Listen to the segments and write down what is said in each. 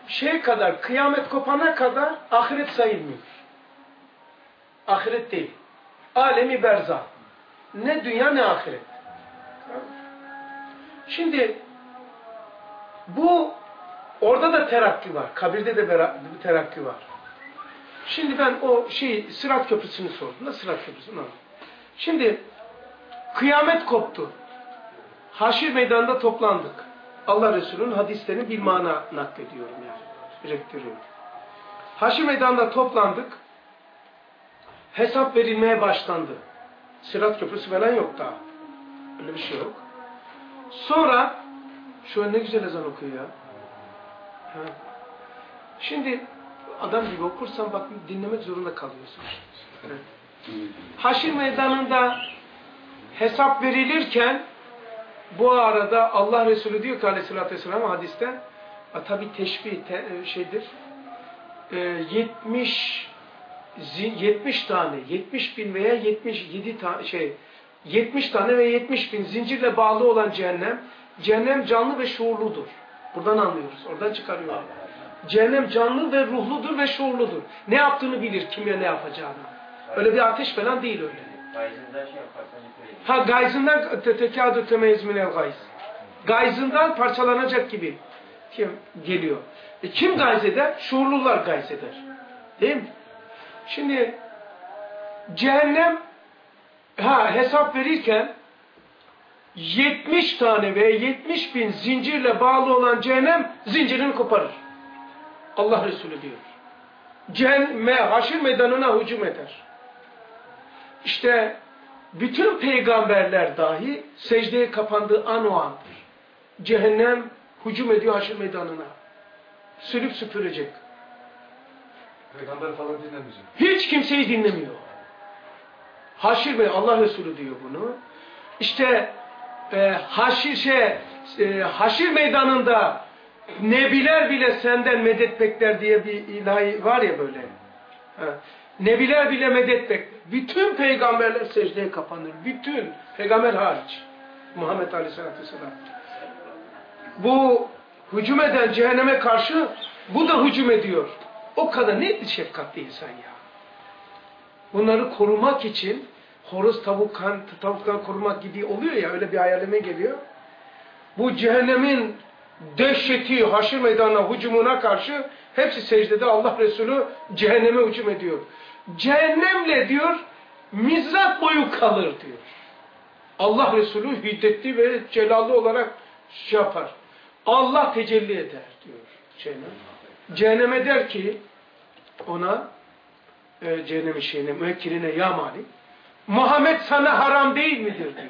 şey kadar, kıyamet kopana kadar ahiret sayılmıyor. Ahiret değil. Alemi berzah. Ne dünya ne ahiret. Şimdi bu orada da terakki var. Kabirde de bir terakki var. Şimdi ben o Sırat Köprüsü'nü sordum. Sırat Köprüsü'nü anladım. Şimdi kıyamet koptu. Haşir meydanında toplandık. Allah Resulü'nün hadislerini bir mana naklediyorum yani. Biriktiriyorum. Haşir meydanında toplandık. Hesap verilmeye başlandı. Sırat Köprüsü falan yok daha. Öyle bir şey yok. Sonra şu an ne güzel ezan okuyor ya. Ha. Şimdi adam gibi okursan bak dinlemek zorunda kalıyorsun. Evet. Haşir meydanında hesap verilirken bu arada Allah Resulü diyor ki aleyhissalatü vesselam hadiste tabi teşbih şeydir 70 tane 70 bin veya 77 tane 70 tane ve 70 bin zincirle bağlı olan cehennem canlı ve şuurludur. Buradan anlıyoruz. Oradan çıkarıyoruz. Cehennem canlı ve ruhludur ve şuurludur. Ne yaptığını bilir, kimle ne yapacağını. Öyle bir ateş falan değil öyle. Gayzından şey yaparsan gayzından tekâdü temeyyiz minel gayz. Gayzından parçalanacak gibi geliyor. Kim gayz eder? Şuurlular gayz eder. Değil mi? Şimdi cehennem hesap verirken 70 tane ve 70 bin zincirle bağlı olan cehennem zincirini koparır. Allah Resulü diyor. Haşir meydanına hücum eder. İşte bütün peygamberler dahi secdeye kapandığı an o andır. Cehennem hücum ediyor haşir meydanına. Sülüp süpürecek. Peygamber falan dinlemeyecek. Hiç kimseyi dinlemiyor. Haşir Bey, Allah Resulü diyor bunu. İşte haşir meydanında nebiler bile senden medet bekler diye bir ilahi var ya böyle. Nebiler bile medet bekler. Bütün peygamberler secdeye kapanır. Bütün peygamber hariç. Muhammed Aleyhisselatü Vesselam. Bu hücum eden cehenneme karşı bu da hücum ediyor. O kadar ne şefkatli insan ya. Bunları korumak için horoz tavuktan korumak gibi oluyor ya, öyle bir hayalime geliyor. Bu cehennemin dehşeti haşir meydanına hücumuna karşı hepsi secdede, Allah Resulü cehenneme hücum ediyor. Cehennemle diyor mizrak boyu kalır diyor. Allah Resulü hiddetli ve celalli olarak yapar. Allah tecelli eder diyor cehennem. Cehenneme der ki ona cehennemin müekkiline ya Malik, Muhammed sana haram değil midir diyor.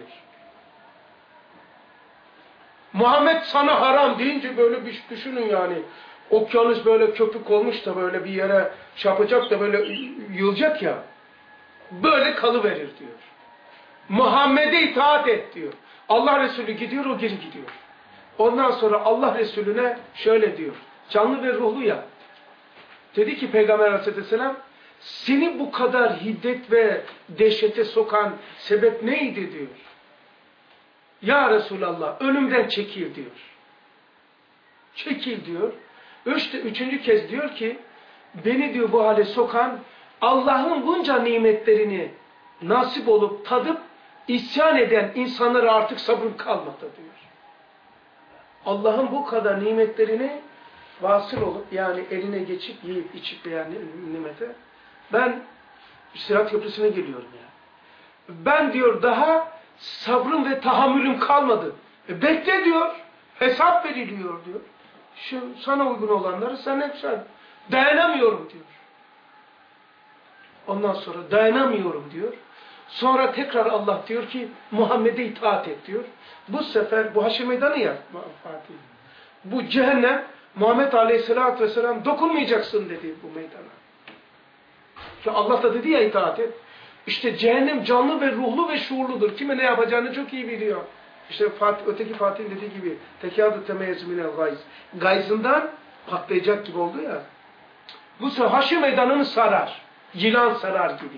Muhammed sana haram deyince böyle bir düşünün yani. Okyanus böyle köpük olmuş da böyle bir yere çarpacak da böyle yığılacak ya. Böyle kalıverir diyor. Muhammed'e itaat et diyor. Allah Resulü gidiyor, o geri gidiyor. Ondan sonra Allah Resulüne şöyle diyor. Canlı ve ruhlu ya. Dedi ki Peygamber Aleyhisselam, seni bu kadar hiddet ve dehşete sokan sebep neydi diyor. Ya Resulallah önümden çekil diyor. Çekil diyor. Üçüncü kez diyor ki beni diyor bu hale sokan Allah'ın bunca nimetlerini nasip olup tadıp isyan eden insanlara artık sabrım kalmadı diyor. Allah'ın bu kadar nimetlerini vasıl olup yani eline geçip yiyip içip yani nimete ben Sırat Köprüsü'ne geliyorum ya. Ben diyor daha sabrım ve tahammülüm kalmadı. Bekle diyor. Hesap veriliyor diyor. Şu sana uygun olanları sen hep sen. Dayanamıyorum diyor. Ondan sonra dayanamıyorum diyor. Sonra tekrar Allah diyor ki Muhammed'e itaat et diyor. Bu sefer bu haşir meydanı ya Fatih. Bu cehennem Muhammed Aleyhisselatü Vesselam dokunmayacaksın dedi bu meydana. Ki Allah da dedi ya itaat et. İşte cehennem canlı ve ruhlu ve şuurludur. Kime ne yapacağını çok iyi biliyor. İşte öteki Fatih'in dediği gibi tekâdü temeyyiz minel gayz. Gayzından patlayacak gibi oldu ya. Bu sefer haşir meydanını sarar. Yılan sarar gibi.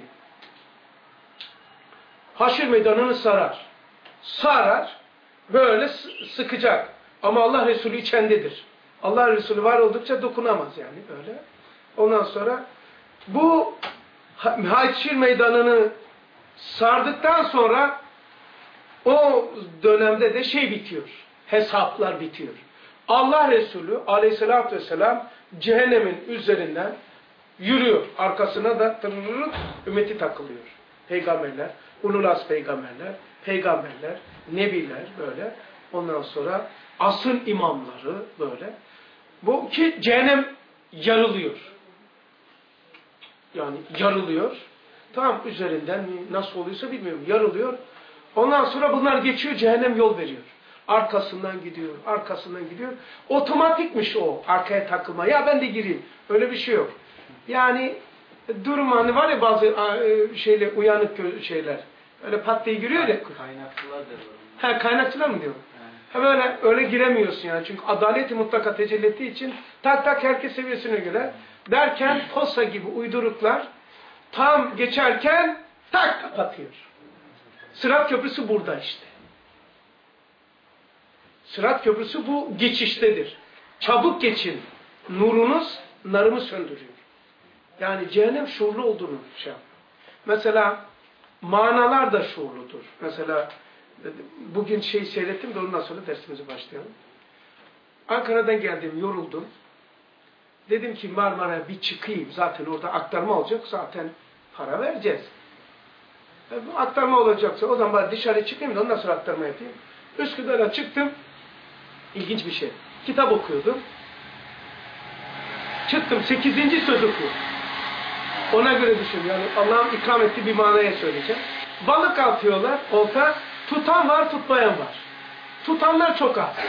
Haşir meydanını sarar. Sarar. Böyle sıkacak. Ama Allah Resulü içendedir. Allah Resulü var oldukça dokunamaz yani böyle. Ondan sonra bu Haçşir meydanını sardıktan sonra o dönemde de şey bitiyor. Hesaplar bitiyor. Allah Resulü aleyhissalatü vesselam cehennemin üzerinden yürüyor. Arkasına da tırırırıp ümmeti takılıyor. Peygamberler, ululaz peygamberler, nebiler böyle. Ondan sonra asıl imamları böyle. Bu ki cehennem yarılıyor. Yani yarılıyor. Tam üzerinden nasıl oluyorsa bilmiyorum. Yarılıyor. Ondan sonra bunlar geçiyor. Cehennem yol veriyor. Arkasından gidiyor. Arkasından gidiyor. Otomatikmiş o. Arkaya takılma. Ya ben de gireyim. Öyle bir şey yok. Yani durum hani var ya bazı şeyler, uyanık şeyler. Öyle pat diye giriyor ya. Kaynakçılar da Ha, kaynakçılar mı diyor? Ha, böyle öyle giremiyorsun yani. Çünkü adaleti mutlaka tecelli ettiği için tak tak herkes seviyesine göre derken posta gibi uyduruklar tam geçerken tak kapatıyor. Sırat Köprüsü burada işte. Sırat Köprüsü bu geçiştedir. Çabuk geçin. Nurunuz narımı söndürüyor. Yani cehennem şuurlu olduğunu şey yapıyor. Mesela manalar da şuurludur. Mesela bugün seyrettim de ondan sonra dersimize başlayalım. Ankara'dan geldim, yoruldum. Dedim ki Marmara'ya bir çıkayım. Zaten orada aktarma olacak. Zaten para vereceğiz. Bu aktarma olacaksa o zaman bari dışarı çıkayım da ondan sonra aktarma yapayım. Üsküdar'a çıktım. İlginç bir şey. Kitap okuyordum. Çıktım. 8. söz okuyorum. Ona göre düşün. Yani Allah'ın ikram ettiği bir manaya söyleyeceğim. Balık atıyorlar. Olta. Tutan var, tutmayan var. Tutanlar çok az.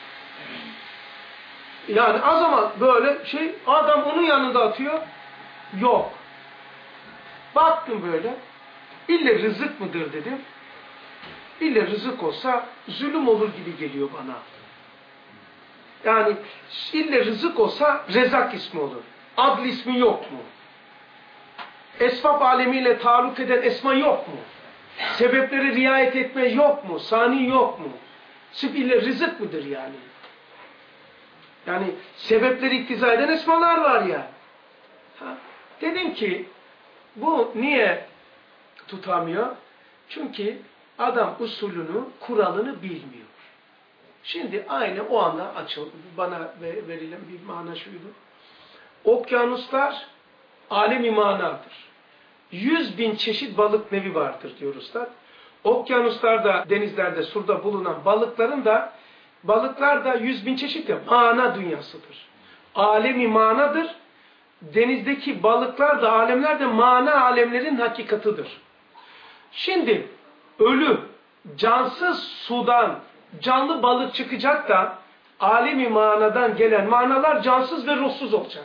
Yani az ama böyle adam onun yanında atıyor. Yok. Baktım böyle. İlle rızık mıdır dedim. İlle rızık olsa zulüm olur gibi geliyor bana. Yani ille rızık olsa Rezak ismi olur. Adl ismi yok mu? Esbab alemiyle taalluk eden esma yok mu? Sebepleri riayet etme yok mu? Sani yok mu? Sırf ille rızık mıdır yani? Yani sebepleri iktiza eden esmalar var ya. Dedim ki bu niye tutamıyor? Çünkü adam usulünü, kuralını bilmiyor. Şimdi aynı o anda bana verilen bir mana şuydu. Okyanuslar alem-i manadır. 100.000 çeşit balık nevi vardır diyor Üstad. Okyanuslarda, denizlerde, surda bulunan balıklar da 100.000 çeşit ya, mana dünyasıdır. Alem-i manadır. Denizdeki balıklar da, alemler de mana alemlerin hakikatıdır. Şimdi ölü, cansız sudan canlı balık çıkacak da alem-i manadan gelen manalar cansız ve ruhsuz olacak.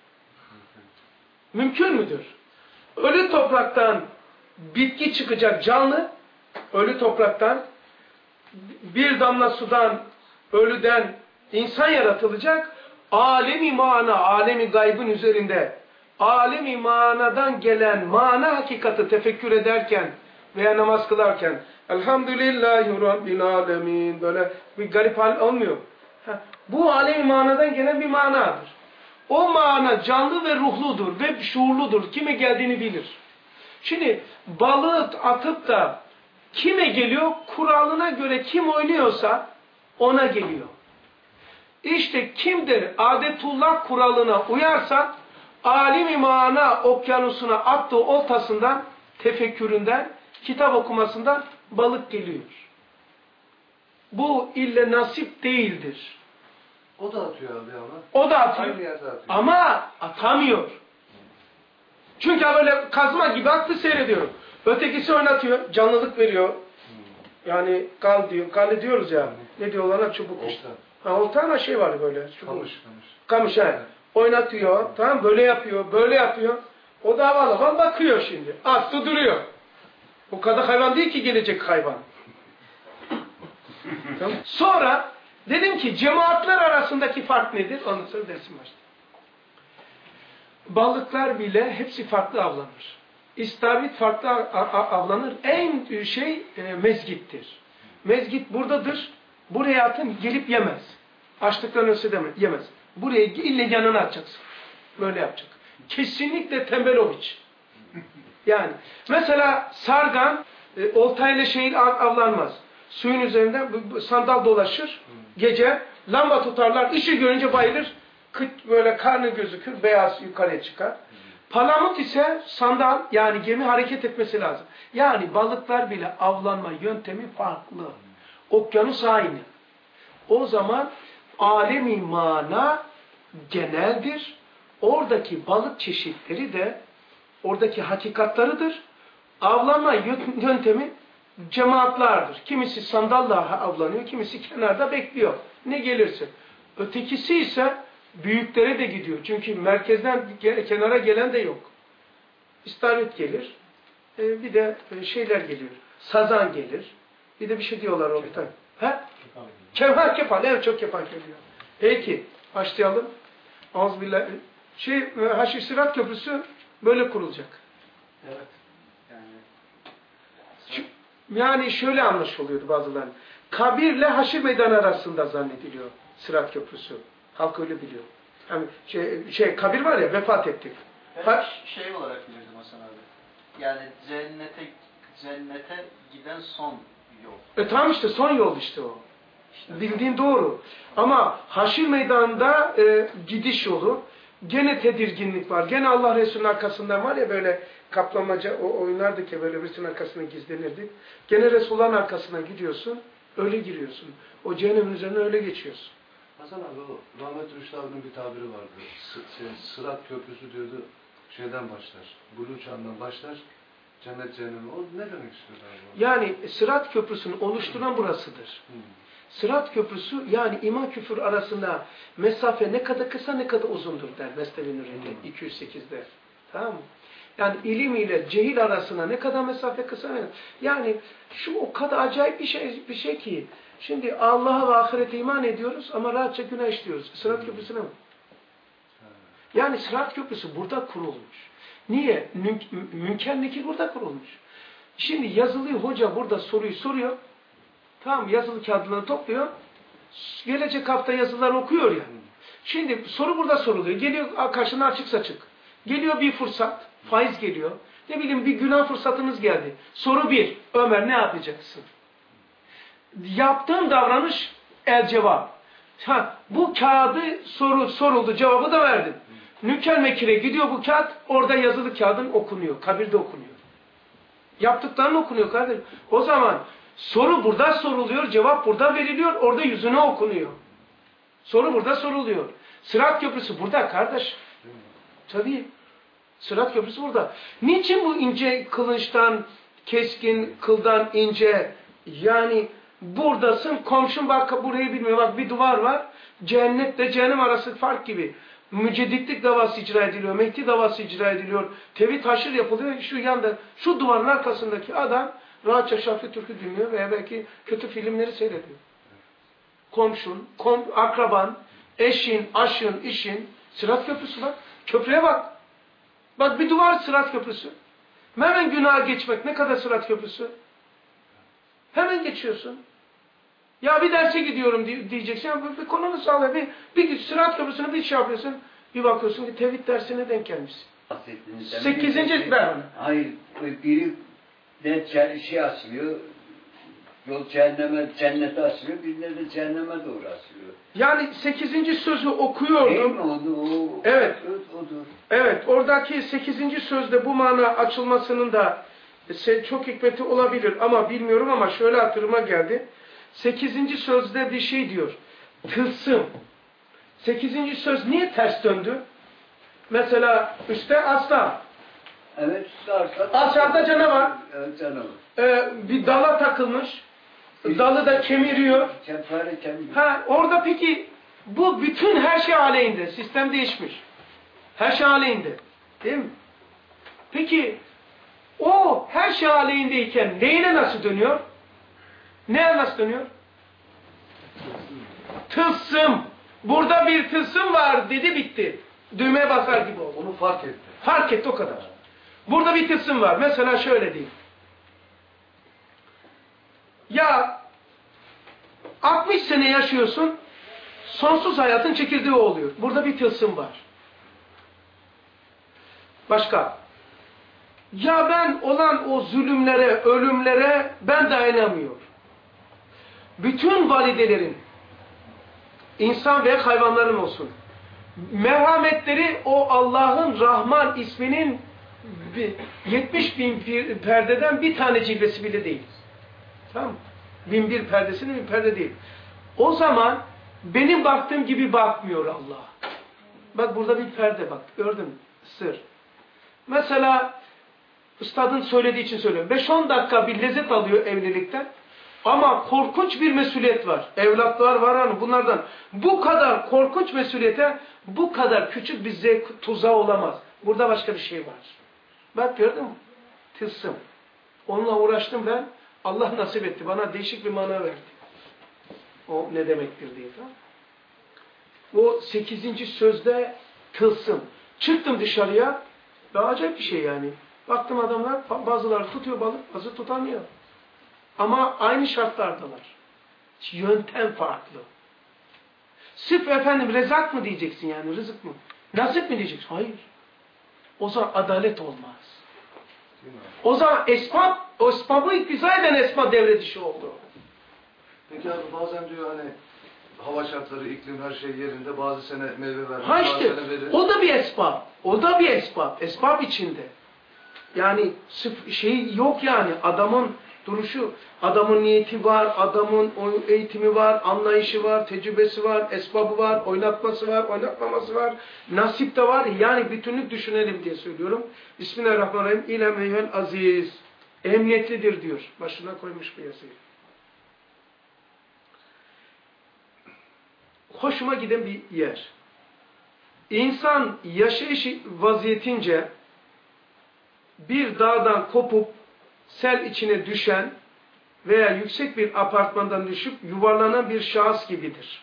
Mümkün müdür? Ölü topraktan bitki çıkacak canlı, ölü topraktan bir damla sudan, ölüden insan yaratılacak, alem-i mana, alem-i gaybın üzerinde alem-i manadan gelen mana hakikati tefekkür ederken veya namaz kılarken Elhamdülillahi Rabbil Alemin böyle bir garip hal olmuyor. Bu alem-i manadan gelen bir manadır. O mana canlı ve ruhludur ve şuurludur. Kime geldiğini bilir. Şimdi balığı atıp da kime geliyor? Kuralına göre kim oynuyorsa ona geliyor. İşte kimdir adetullah kuralına uyarsa alim-i mana okyanusuna attığı oltasından, tefekküründen, kitap okumasından balık geliyor. Bu ille nasip değildir. O da atıyor abi ama. O da atıyor. Ama atamıyor. Çünkü böyle kazma gibi attı seyrediyorum. Ötekisi oynatıyor, canlılık veriyor. Yani kal diyor, kal diyoruz ya. Ne diyorlar ona çubuk işte. Olta ama şey var böyle. Çubuk. Kamış he. Oynatıyor, tamam böyle yapıyor, böyle yapıyor. O da havalı bakıyor şimdi. Attı duruyor. Bu kadar hayvan değil ki gelecek hayvan. Tamam. Sonra dedim ki cemaatler arasındaki fark nedir? Ondan sonra dersim başladı. Balıklar bile hepsi farklı avlanır. İstavrit farklı avlanır. En mezgittir. Mezgit buradadır. Buraya atın gelip yemez. Açlıktan ölse de yemez. Buraya ille yanına atacaksın. Böyle yapacak. Kesinlikle tembel o hiç. Yani mesela sargan oltayla avlanmaz. Suyun üzerinde sandal dolaşır. Gece lamba tutarlar. Işığı görünce bayılır. Böyle karnı gözükür. Beyaz yukarıya çıkar. Palamut ise sandal yani gemi hareket etmesi lazım. Yani balıklar bile avlanma yöntemi farklı. Okyanus aynı. O zaman alemi mana geneldir. Oradaki balık çeşitleri de oradaki hakikatlarıdır. Avlanma yöntemi cemaatlardır. Kimisi sandalla avlanıyor, kimisi kenarda bekliyor. Ne gelirse. Ötekisi ise büyüklere de gidiyor. Çünkü merkezden kenara gelen de yok. İstavrit gelir. Bir de şeyler geliyor. Sazan gelir. Bir de bir şey diyorlar orada. Kefal. Evet, çok kefal geliyor. Peki. Başlayalım. Azbillah. Haşr Sırat Köprüsü böyle kurulacak. Evet. Yani şöyle anlaşılıyordu bazılarının. Kabirle Haşr Meydanı arasında zannediliyor Sırat Köprüsü. Halk öyle biliyor. Yani kabir var ya, vefat ettik. Ben şey olarak bilirdim Hasan abi. Yani cennete giden son yol. Tamam işte son yol işte o. Bildiğin doğru. Ama Haşr Meydanı'nda gidiş yolu. Gene tedirginlik var. Gene Allah Resulü'nün arkasından var ya böyle kaplamaca oynardık ya böyle birisinin arkasına gizlenirdik. Gene Resulullah'ın arkasına gidiyorsun. Öyle giriyorsun. O cehennemin üzerine öyle geçiyorsun. Hasan abi o rahmetli Rüştü abinin bir tabiri vardı. Sırat Köprüsü diyordu. Şeyden başlar. Buluğ çağından başlar. Cennet cehennemi. O ne demek istiyor abi? Yani Sırat Köprüsü'nü oluşturan burasıdır. Sırat Köprüsü yani iman küfür arasında mesafe ne kadar kısa ne kadar uzundur der Mesnevi Nuri'de 208'de. Tamam mı? Yani ilim ile cehil arasında ne kadar mesafe kısa ne? Yani şu o kadar acayip bir şey ki. Şimdi Allah'a ve ahirete iman ediyoruz ama rahatça günah işliyoruz. Sırat Köprüsü'ne mi? Yani Sırat Köprüsü burada kurulmuş. Niye? Münker Nekir burada kurulmuş. Şimdi yazılı hoca burada soruyu soruyor. Tamam, yazılı kağıtlarını topluyor. Gelecek hafta yazılarını okuyor ya. Şimdi soru burada soruluyor. Geliyor karşına açık saçık. Geliyor bir fırsat. Faiz geliyor. Ne bileyim bir günah fırsatınız geldi. Soru 1. Ömer ne yapacaksın? Yaptığın davranış cevap. Bu kağıdı soruldu. Cevabı da verdin. Münker Nekir'e gidiyor bu kağıt. Orada yazılı kağıdın okunuyor. Kabirde okunuyor. Yaptıkların okunuyor kardeşim. O zaman soru burada soruluyor, cevap burada veriliyor, orada yüzüne okunuyor. Soru burada soruluyor. Sırat Köprüsü burada kardeş. Tabii. Sırat Köprüsü burada. Niçin bu ince kılıçtan, keskin kıldan ince? Yani buradasın, komşun bak burayı bilmiyor. Bak bir duvar var. Cennetle cehennem arası fark gibi. Mücedditlik davası icra ediliyor, Mehdi davası icra ediliyor, tevhid haşır yapılıyor. Şu yanda, şu duvarın arkasındaki adam rahatça Şafii Türk'ü dinliyor veya belki kötü filmleri seyrediyor. Komşun, akraban, eşin, aşın, işin, Sırat Köprüsü bak. Köprüye bak. Bak bir duvar Sırat Köprüsü. Hemen günaha geçmek ne kadar Sırat Köprüsü? Hemen geçiyorsun. Ya bir derse gidiyorum diyeceksin. Bir konunu sağla. Bir Sırat Köprüsü'nü bir şey yapıyorsun. Bir bakıyorsun ki tevhid dersine denk gelmişsin. 8. ver onu. Hayır. Biri de şey asılıyor. Yol cennete asılıyor. Birine de cehenneme doğru asılıyor. Yani 8. sözü okuyordum. Değil mi o? Evet. Odur. Evet. Oradaki 8. sözde bu mana açılmasının da çok hikmeti olabilir ama bilmiyorum ama şöyle hatırıma geldi. 8. sözde bir şey diyor. Tılsım. 8. söz niye ters döndü? Mesela üstte aslan. Evet, aslan. Aşağıda canavar. Evet, canavar. Bir dala takılmış. Dalı da kemiriyor. Kemiriyor. Orada peki bu bütün her şey aleyhinde. Sistem değişmiş. Her şey aleyhinde. Değil mi? Peki o her şey aleyhindeyken neyine nasıl dönüyor? Neye nasıl dönüyor? Tılsım. Burada bir tılsım var dedi bitti. Düğmeye basar gibi oldu. Onu fark etti. Fark etti o kadar. Burada bir tılsım var. Mesela şöyle diyeyim. Ya 60 sene yaşıyorsun. Sonsuz hayatın çekirdeği oluyor. Burada bir tılsım var. Başka. Ya ben olan o zulümlere, ölümlere ben dayanamıyorum. Bütün validelerin, insan ve hayvanların olsun, merhametleri o Allah'ın Rahman isminin 70 bin perdeden bir tane cilvesi bile değil. Tamam mı? 1001 perdesinin bir perde değil. O zaman benim baktığım gibi bakmıyor Allah. Bak burada bir perde bak. Gördün mü? Sır. Mesela üstadın söylediği için söylüyorum. 5-10 dakika bir lezzet alıyor evlilikten. Ama korkunç bir mesuliyet var. Evlatlar var hani bunlardan. Bu kadar korkunç mesuliyete bu kadar küçük bir zevk tuzağı olamaz. Burada başka bir şey var. Bak gördün mü? Tılsım. Onunla uğraştım ben. Allah nasip etti. Bana değişik bir mana verdi. O ne demektir diye. Tamam. O 8. sözde tılsım. Çıktım dışarıya. Daha acayip bir şey yani. Baktım adamlar bazıları tutuyor balık, bazı tutamıyor. Ama aynı şartlardalar. Yöntem farklı. Sırf efendim rezak mı diyeceksin yani, rızık mı? Nasip mi diyeceksin? Hayır. O zaman adalet olmaz. O zaman esbabı iktiza eden esbab devre dışı oldu. Peki abi bazen diyor hani hava şartları, iklim her şey yerinde, bazı sene meyve vermez, Ha işte, bazı sene verir. o da bir esbab. O da bir esbab. Esbab içinde. Yani şey yok yani, adamın duruşu, adamın niyeti var, adamın eğitimi var, anlayışı var, tecrübesi var, esbabı var, oynatması var, oynatmaması var, nasip de var. Yani bütünlük düşünelim diye söylüyorum. Bismillahirrahmanirrahim. İlem eyyühel aziz. Emniyetlidir diyor. Başına koymuş bu yazıyı. Hoşuma giden bir yer. İnsan yaşayış vaziyetince bir dağdan kopup sel içine düşen veya yüksek bir apartmandan düşüp yuvarlanan bir şahıs gibidir.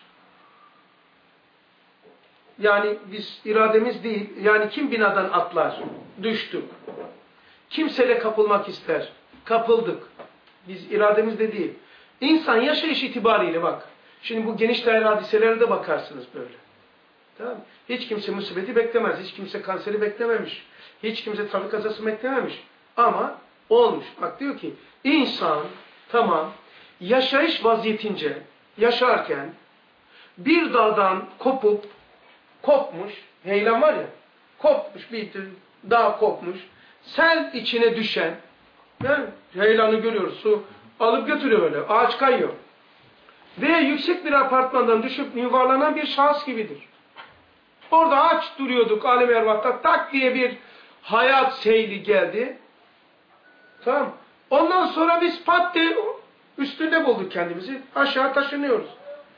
Yani biz irademiz değil, yani kim binadan atlar? Düştük. Kim sele kapılmak ister? Kapıldık. Biz irademizde değil. İnsan yaşayış itibariyle bak. Şimdi bu geniş daire hadiselere de bakarsınız böyle. Tamam mı? Hiç kimse musibeti beklemez. Hiç kimse kanseri beklememiş. Hiç kimse trafik kazası beklememiş. Ama olmuş. Bak diyor ki insan tamam yaşayış vaziyetince yaşarken bir dağdan kopmuş, heyelan var ya, kopmuş bir dağ kopmuş, sel içine düşen, yani heyelanı görüyoruz, su alıp götürüyor böyle, ağaç kayıyor. Veya yüksek bir apartmandan düşüp yuvarlanan bir şahıs gibidir. Orada aç duruyorduk alem ervahta, tak diye bir hayat seyli geldi. Tamam. Ondan sonra biz pat diye üstünde bulduk kendimizi. Aşağı taşınıyoruz.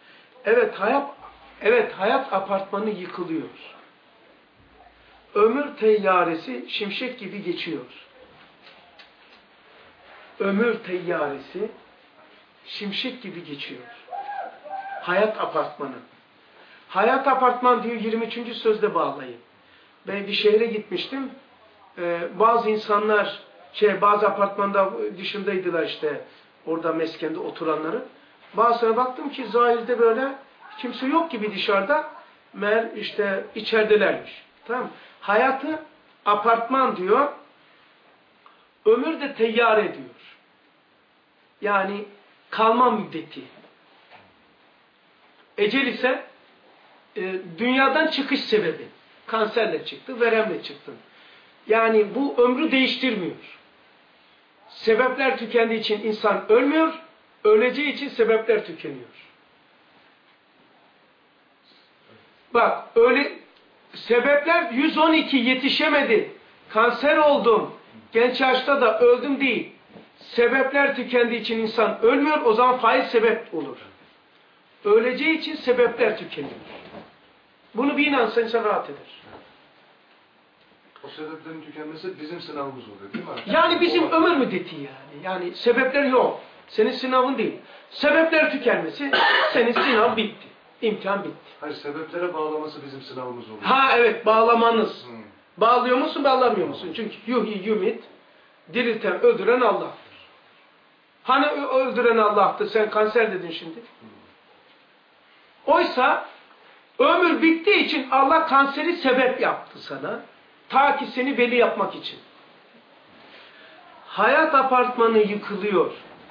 Evet hayat apartmanı yıkılıyor. Ömür teyyaresi şimşek gibi geçiyor. Ömür teyyaresi şimşek gibi geçiyor. Hayat apartmanı. Hayat apartman diyor 23. sözde bağlayın. Ben bir şehre gitmiştim. Bazı insanlar bazı apartmanda dışındaydılar işte orada meskende oturanları. Bazılarına baktım ki zahirde böyle kimse yok gibi dışarıda. Meğer işte içeridelermiş. Tamam. Hayatı apartman diyor. Ömür de teyyare diyor. Yani kalma müddeti. Ecel ise dünyadan çıkış sebebi. Kanserle çıktı, veremle çıktı. Yani bu ömrü değiştirmiyor. Sebepler tükendiği için insan ölmüyor, öleceği için sebepler tükeniyor. Bak öyle sebepler 112 yetişemedi, kanser oldum, genç yaşta da öldüm değil. Sebepler tükendiği için insan ölmüyor, o zaman faiz sebep olur. Öleceği için sebepler tükeniyor. Bunu bir inansa insan rahat eder. O sebeplerin tükenmesi bizim sınavımız oluyor değil mi? Yani bizim ömür müddeti yani. Yani sebepler yok. Senin sınavın değil. Sebepler tükenmesi, senin sınav bitti. İmtihan bitti. Hayır, sebeplere bağlaması bizim sınavımız oluyor. Ha evet, bağlamanız. Bağlıyor musun, bağlamıyor musun? Çünkü yuhyi yumit, dirilten, öldüren Allah'tır. Hani öldüren Allah'tır, sen kanser dedin şimdi. Oysa Ömür bittiği için Allah kanseri sebep yaptı sana. Ta ki seni veli yapmak için. Hayat apartmanı yıkılıyor.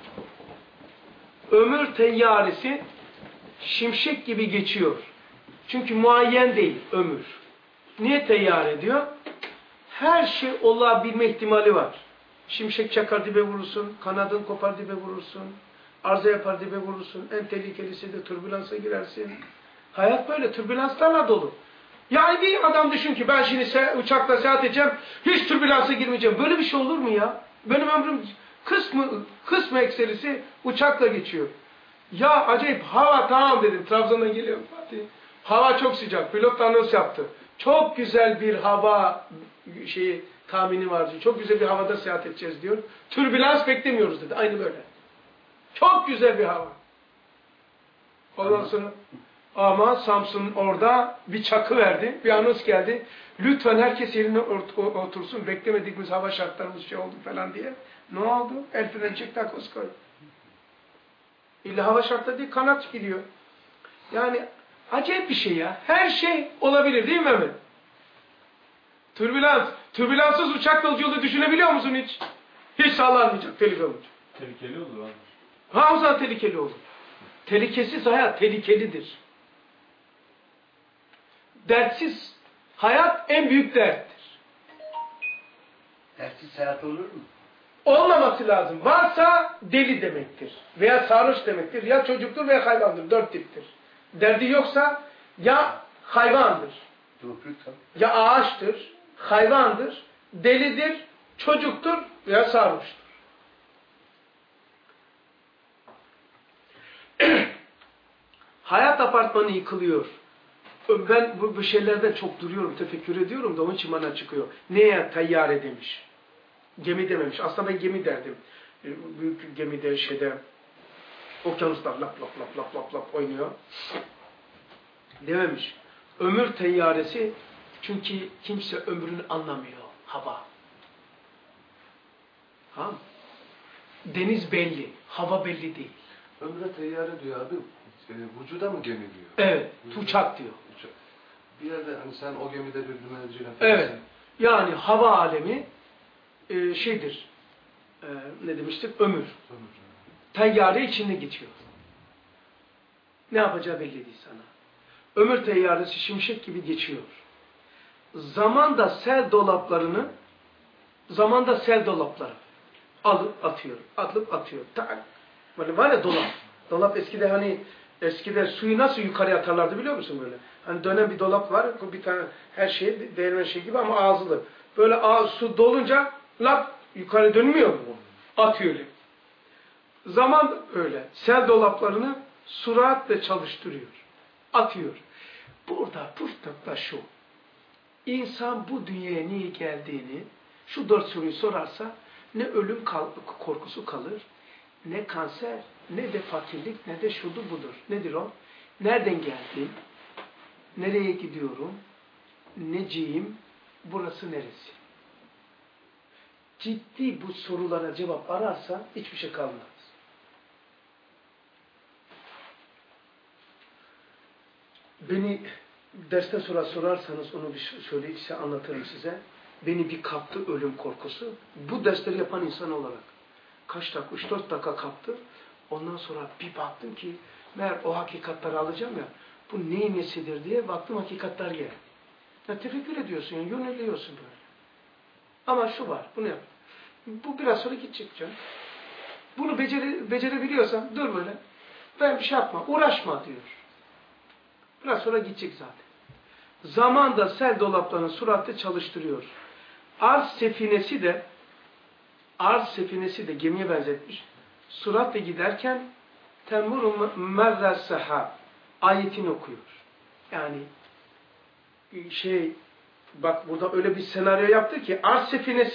Ömür teyyaresi şimşek gibi geçiyor. Çünkü muayyen değil ömür. Niye teyyar ediyor? Her şey olabilme ihtimali var. Şimşek çakar dibe vurursun, kanadın kopar dibe vurursun, arıza yapar dibe vurursun, en tehlikelisi de türbülansa girersin. Hayat böyle, türbülanslarla dolu. Yani bir adam düşün ki ben şimdi uçakla seyahat edeceğim, hiç türbülansa girmeyeceğim. Böyle bir şey olur mu ya? Benim ömrüm kısmı ekserisi uçakla geçiyor. Ya acayip hava tamam dedim. Trabzon'dan geliyorum Fatih. Hava çok sıcak. Pilot anons yaptı. Çok güzel bir hava tahmini var diyor. Çok güzel bir havada seyahat edeceğiz diyor. Türbülans beklemiyoruz dedi. Aynı böyle. Çok güzel bir hava. Ondan sonra ama Samsun'un orada bir çakı verdi. Bir anons geldi. Lütfen herkes yerine otursun. Beklemediğimiz hava şartlarımız oldu falan diye. Ne oldu? El freni çekti, takoz koydu. İlla hava şartları değil, kanat gidiyor. Yani acayip bir şey ya. Her şey olabilir değil mi Mehmet? Türbülans. Türbülanssız uçak yolculuğu düşünebiliyor musun hiç? Hiç sallanmayacak, tehlikeli olacak. Tehlikeli olur abi. Ha o zaman tehlikeli olur. Tehlikesiz hayat tehlikelidir. Dertsiz hayat en büyük derttir. Dertsiz hayat olur mu? Olmaması lazım. Varsa deli demektir. Veya sarhoş demektir. Ya çocuktur veya hayvandır. 4 tiptir. Derdi yoksa ya hayvandır. Ya ağaçtır. Hayvandır. Delidir. Çocuktur veya sarhoştur. Hayat apartmanı yıkılıyor. Ben bu şeylerden çok duruyorum, tefekkür ediyorum da onun için bana çıkıyor. Neye teyyare demiş? Gemi dememiş. Aslında ben gemi derdim. Büyük gemide okyanuslar lap lap lap lap lap lap oynuyor. Dememiş. Ömür teyyaresi çünkü kimse ömrünü anlamıyor. Hava. Ha? Deniz belli. Hava belli değil. Ömre teyyare diyor abi. Vücuda mı gemi diyor? Evet. Uçak diyor. Uçak. Bir yerde hani sen o gemide bir dümenciyle evet. Yani hava alemi şeydir. Ne demiştik? Ömür. Teyyare içinde geçiyor. Ne yapacağı belli değil sana. Ömür teyyaresi şimşek gibi geçiyor. Zamanda sel dolapları alıp atıyor. Alıp atıyor. Tak. Böyle var ya dolap. Dolap eskide suyu nasıl yukarıya atarlardı biliyor musun böyle? Hani dönen bir dolap var. Bir tane her şey değirmen şey gibi ama ağızlı. Böyle su dolunca lap yukarı dönmüyor mu? Atıyor öyle. Zaman öyle. Sel dolaplarını süratle çalıştırıyor. Atıyor. Burada püf nokta şu. İnsan bu dünyaya niye geldiğini şu 4 soruyu sorarsa ne ölüm korkusu kalır, ne kanser, ne de fakirlik, ne de şudur budur. Nedir o? Nereden geldim? Nereye gidiyorum? Neciyim? Burası neresi? Ciddi bu sorulara cevap ararsa hiçbir şey kalmaz. Beni dersten sonra sorarsanız onu bir anlatırım size. Beni bir kaptı ölüm korkusu. Bu dersleri yapan insan olarak. Kaç dakika? 3-4 dakika kaptı. Ondan sonra bir baktım ki meğer o hakikatleri alacağım ya. Bu neyin nesidir diye baktım hakikatler geldi. Ya tefekkür ediyorsun ya, yöneliyorsun böyle. Ama şu var, bunu yap. Bu biraz sonra gidecek canım. Bunu becerebiliyorsan dur böyle. Ben bir şey yapma, uğraşma diyor. Biraz sonra gidecek zaten. Zamanda sel dolaplarını süratle çalıştırıyor. Arz sefinesi de gemiye benzetmiş. Süratle giderken temurun merreseha ayetini okuyor. Yani bak burada öyle bir senaryo yaptı ki arz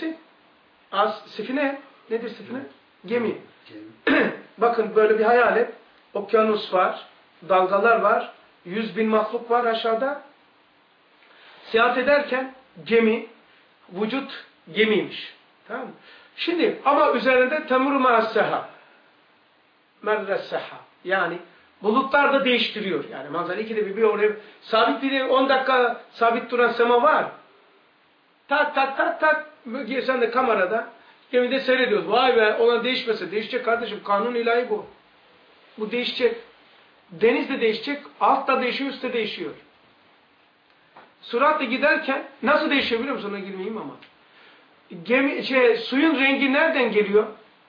sefine nedir sefine? Gemi. Bakın böyle bir hayal et. Okyanus var, dalgalar var, 100.000 mahluk var aşağıda. Seyahat ederken gemi, vücut gemiymiş. Tamam mı? Şimdi ama üzerinde temur merreseha. Yani Bulutlar da değiştiriyor. Yani manzara ikide bir oraya sabit bir 10 dakika sabit duran sema var. Tak tak tak tak. Sen de kamerada gemide seyrediyoruz. Vay be olan değişmese. Değişecek kardeşim. Kanun ilahi bu. Bu değişecek. Deniz de değişecek. Alt da değişiyor, üst de değişiyor. Süratle giderken nasıl değişiyor biliyor musun? Ona girmeyeyim ama. Suyun rengi nereden geliyor?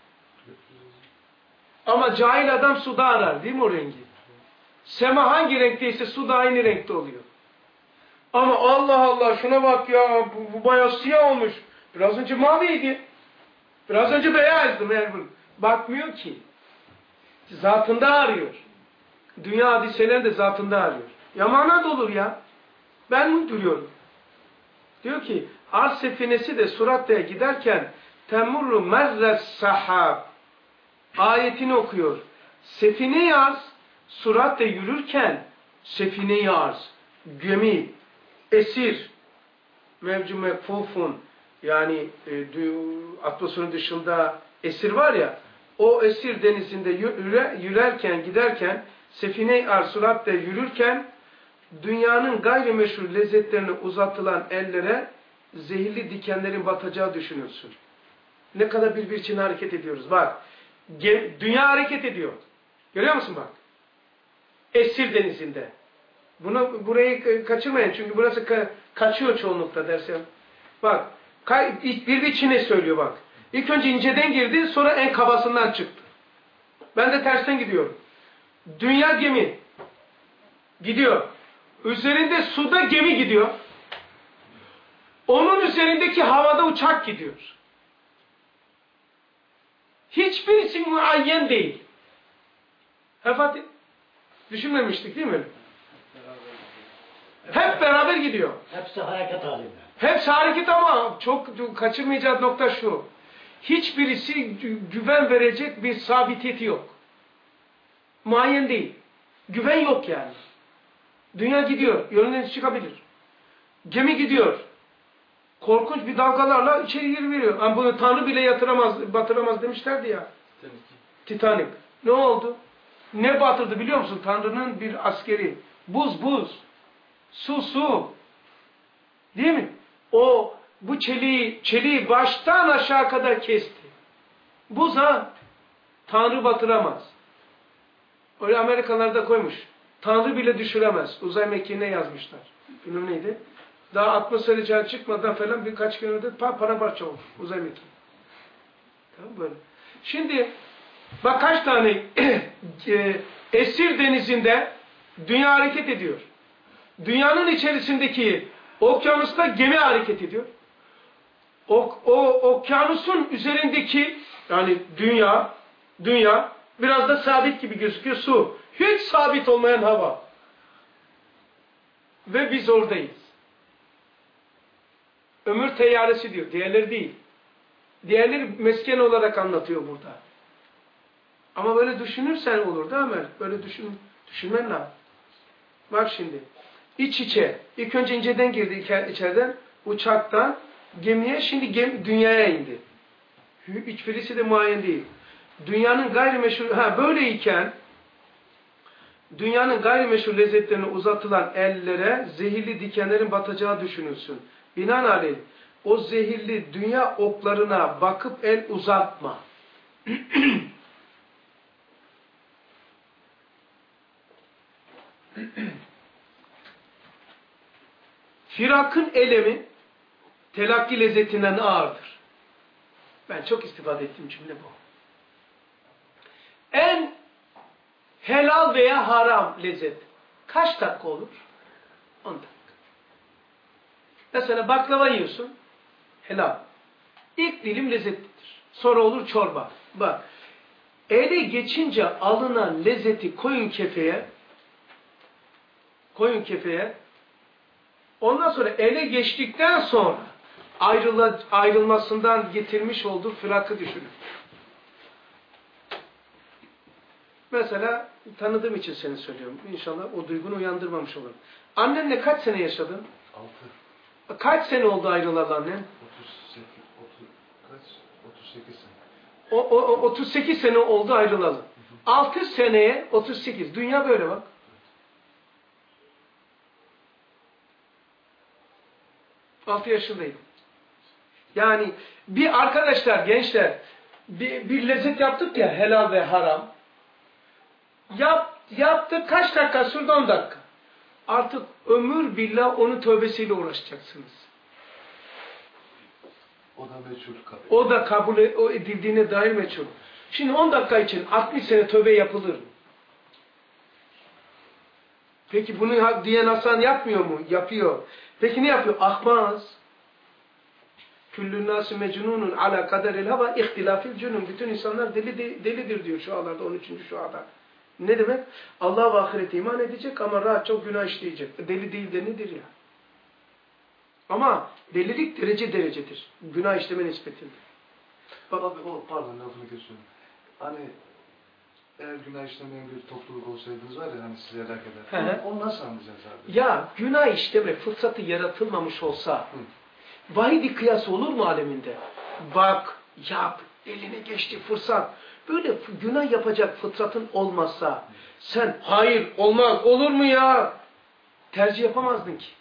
Ama cahil adam suda arar değil mi o rengi? Sema hangi renkteyse su da aynı renkte oluyor. Ama Allah Allah şuna bak ya bu bayağı siyah olmuş. Biraz önce maviydi. Biraz önce beyazdı. Bakmıyor ki. Zatında arıyor. Dünya hadiseleri de zatında arıyor. Ya mana da olur ya. Ben mi duruyorum? Diyor ki arz sefinesi de Surat'ta giderken temurru merres sahab ayetini okuyor. Sefine-i arz Surat'ta yürürken sefine-i arz gemi, esir mevcu mekfufun yani atmosferin dışında esir var ya o esir denizinde yürürken giderken sefine-i arz Surat'ta yürürken dünyanın gayrimeşru lezzetlerine uzatılan ellere zehirli dikenlerin batacağı düşünürsün. Ne kadar birbiri için hareket ediyoruz. Bak, dünya hareket ediyor. Görüyor musun bak? Esir denizinde. Burayı kaçırmayın çünkü burası kaçıyor çoğunlukta dersem. Bak, birbiri içine söylüyor bak. İlk önce inceden girdi, sonra en kabasından çıktı. Ben de tersten gidiyorum. Dünya gemi gidiyor. Üzerinde suda gemi gidiyor. Onun üzerindeki havada uçak gidiyor. Hiçbirisi muayyen değil. Fatih, düşünmemiştik değil mi? Hep beraber gidiyor. Hepsi hareket halinde. Hepsi hareket ama çok kaçırmayacağı nokta şu. Hiçbirisi güven verecek bir sabitiyeti yok. Muayyen değil. Güven yok yani. Dünya gidiyor. Yönünden çıkabilir. Gemi gidiyor. Korkunç bir dalgalarla içeri giriveriyor. Yani bunu Tanrı bile batıramaz demişlerdi ya. Titanic. Ne oldu? Ne batırdı biliyor musun? Tanrı'nın bir askeri. Buz. Su. Değil mi? Bu çeliği baştan aşağı kadar kesti. Buz ha. Tanrı batıramaz. Öyle Amerikalılar da koymuş. Tanrı bile düşüremez. Uzay mekiğine yazmışlar. Bilmem neydi? Daha atmosfer çıkmadan falan birkaç gün önce paramparça oldu. Uzay mekiği. Tamam böyle. Şimdi bak kaç tane esir denizinde dünya hareket ediyor. Dünyanın içerisindeki okyanusta gemi hareket ediyor. O okyanusun üzerindeki yani dünya biraz da sabit gibi gözüküyor su. Hiç sabit olmayan hava. Ve biz oradayız. Ömür teyyaresi diyor. Diğerleri değil. Diğerleri mesken olarak anlatıyor burada. Ama böyle düşünürsen olur değil mi? Böyle düşünmen lazım. Bak şimdi. İç içe. İlk önce inceden girdi içeriden. Uçaktan gemiye. Şimdi dünyaya indi. Hiçbirisi de muayyen değil. Dünyanın gayrimeşru... böyleyken dünyanın gayrimeşru lezzetlerine uzatılan ellere zehirli dikenlerin batacağı düşünülsün. Binaenaleyh o zehirli dünya oklarına bakıp el uzatma. Firakın elemi telakki lezzetinden ağırdır. Ben çok istifade ettiğim cümle bu. En helal veya haram lezzet kaç dakika olur? 10 dakika. Mesela baklava yiyorsun. Helal. İlk dilim lezzetlidir. Sonra olur çorba. Bak. Ele geçince alınan lezzeti koyun kefeye ondan sonra ele geçtikten sonra ayrılmasından getirmiş olduğu firakı düşünün. Mesela tanıdığım için seni söylüyorum. İnşallah o duygunu uyandırmamış olurum. Annenle kaç sene yaşadın? 6. Kaç sene oldu ayrılalı annen? 38 sene. 38 sene oldu ayrılalı. 6 seneye 38. Dünya böyle bak. Altı yaşındayım. Yani bir arkadaşlar, gençler bir lezzet yaptık ya, helal ve haram. Yaptık kaç dakika sürdü? 10 dakika. Artık ömür billah onun tövbesiyle uğraşacaksınız. O da meçhul kabul. O da kabul edildiğine dair meçhul. Şimdi 10 dakika için 60 sene tövbe yapılır mı? Peki bunu diyen Hasan yapmıyor mu? Yapıyor. Peki ne yapıyor? Ahmaz. Küllün nâsü mecnûnun alâ kaderil hava ihtilâfil cünûn. Bütün insanlar delidir diyor şualarda, 13. şuada. Ne demek? Allah ve ahirete iman edecek ama rahat çok günah işleyecek. Deli değil de nedir ya? Ama delilik derecedir. Günah işleme nispetinde. Bak abi pardon lafını kesiyorum. Hani eğer günah işlemeyen bir topluluk olsaydınız var ya hani sizi helak eder. Onu nasıl anlayacağız abi? Ya günah işleme fırsatı yaratılmamış olsa vahiy bir kıyas olur mu aleminde? Bak, yap, eline geçti fırsat. Böyle günah yapacak fırsatın olmazsa sen hayır olmaz olur mu ya? Tercih yapamazdın ki.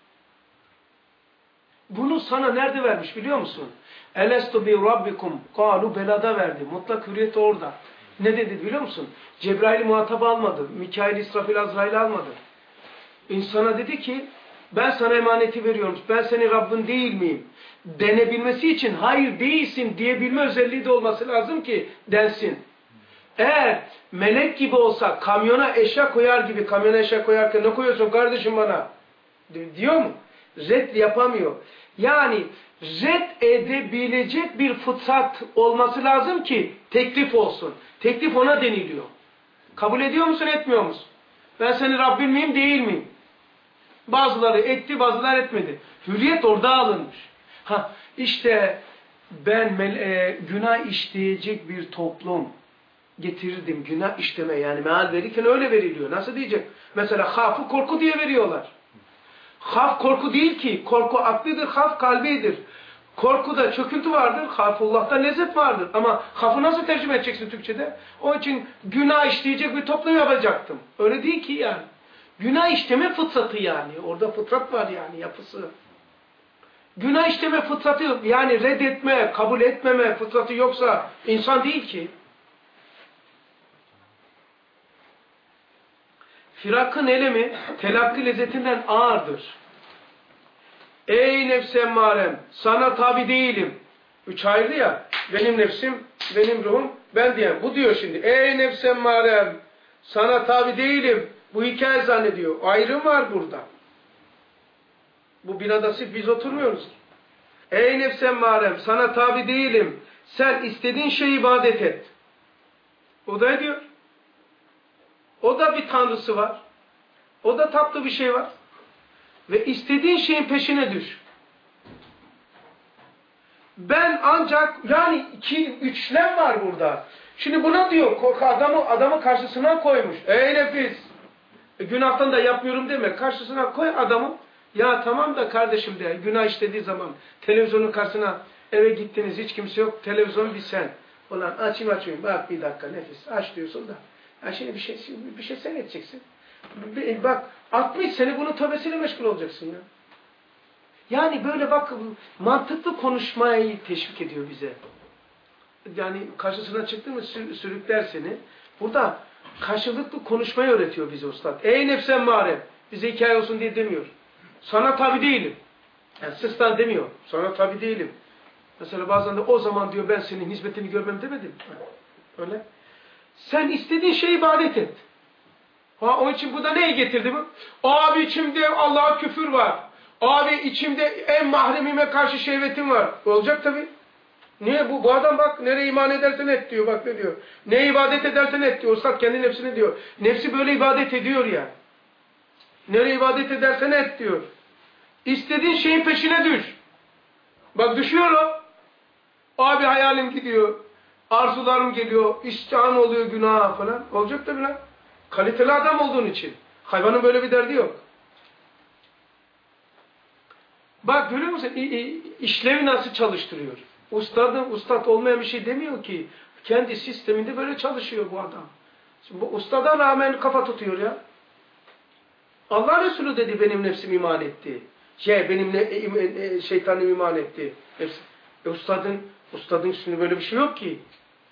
Bunu sana nerede vermiş biliyor musun? Elestu bi rabbikum kalu belada verdi. Mutlak hürriyet orada. Ne dedi biliyor musun? Cebrail'i muhatap almadı. Mikail, İsrafil, Azrail'i almadı. İnsana dedi ki ben sana emaneti veriyorum. Ben senin Rabbin değil miyim? Denebilmesi için hayır değilsin diyebilme özelliği de olması lazım ki densin. Eğer melek gibi olsa kamyona eşya koyar gibi, kamyona eşya koyarken ne koyuyorsun kardeşim bana? Diyor mu? Red yapamıyor. Yani red edebilecek bir fıtrat olması lazım ki teklif olsun. Teklif ona deniliyor. Kabul ediyor musun, etmiyor musun? Ben senin Rabbin miyim, değil miyim? Bazıları etti, bazıları etmedi. Hürriyet orada alınmış. İşte ben günah işleyecek bir toplum getirirdim. Günah işleme yani meal verirken öyle veriliyor. Nasıl diyecek? Mesela hafı korku diye veriyorlar. Haf korku değil ki. Korku aklidir, haf kalbidir. Korkuda çöküntü vardır, hafıllah'ta lezzet vardır. Ama hafı nasıl tercüme edeceksin Türkçe'de? Onun için günah işleyecek bir toplum yapacaktım. Öyle değil ki yani. Günah işleme fıtratı yani. Orada fıtrat var yani yapısı. Günah işleme fıtratı yani reddetme, kabul etmeme fıtratı yoksa insan değil ki. Firakın elemi telakki lezzetinden ağırdır. Ey nefs emmarem, sana tabi değilim. 3 ayrı ya, benim nefsim, benim ruhum, ben diyen. Bu diyor şimdi, ey nefs emmarem, sana tabi değilim. Bu hikaye zannediyor. Ayrım var burada. Bu binada sırf biz oturmuyoruz. Ey nefs emmarem, sana tabi değilim. Sen istediğin şeyi ibadet et. O da ediyor. O da bir tanrısı var. O da taptığı bir şey var. Ve istediğin şeyin peşine düş. Ben ancak yani üçlem var burada. Şimdi buna diyor adamı karşısına koymuş. Ey nefis! Günahtan da yapmıyorum deme. Karşısına koy adamı. Ya tamam da kardeşim de günah işlediği zaman televizyonun karşısına eve gittiniz hiç kimse yok. Televizyon bir sen. Ulan açayım. Bak bir dakika nefis. Aç diyorsun da. Ya şimdi bir şey seyredeceksin. Bak 60 sene bunun tövbesiyle meşgul olacaksın ya. Yani böyle bak mantıklı konuşmayı teşvik ediyor bize. Yani karşısına çıktı mı sürükler seni. Burada karşılıklı konuşmayı öğretiyor bize ustad. Ey nefs emmare. Bize hikaye olsun diye demiyor. Sana tabi değilim. Yani sıstan demiyor. Sana tabi değilim. Mesela bazen de o zaman diyor ben senin hizmetini görmem demedim. Öyle. Sen istediğin şeyi ibadet et. Onun için bu da neyi getirdi bu? Abi içimde Allah'a küfür var. Abi içimde en mahremime karşı şehvetim var. Olacak tabii. Niye? Bu adam bak nereye iman edersen et diyor. Bak ne diyor. Neye ibadet edersen et diyor. Ustad kendi nefsine diyor. Nefsi böyle ibadet ediyor ya. Nereye ibadet edersen et diyor. İstediğin şeyin peşine düş. Bak düşüyor o. Abi hayalim gidiyor. Arzularım geliyor. İştahım oluyor günaha falan. Olacak tabii lan. Kaliteli adam olduğun için. Hayvanın böyle bir derdi yok. Bak görüyor musun? İşlevi nasıl çalıştırıyor? Ustad olmayan bir şey demiyor ki. Kendi sisteminde böyle çalışıyor bu adam. Şimdi bu ustadan rağmen kafa tutuyor ya. Allah Resulü dedi benim nefsim iman etti. Şeytanım iman etti. Ustadın üstünde böyle bir şey yok ki.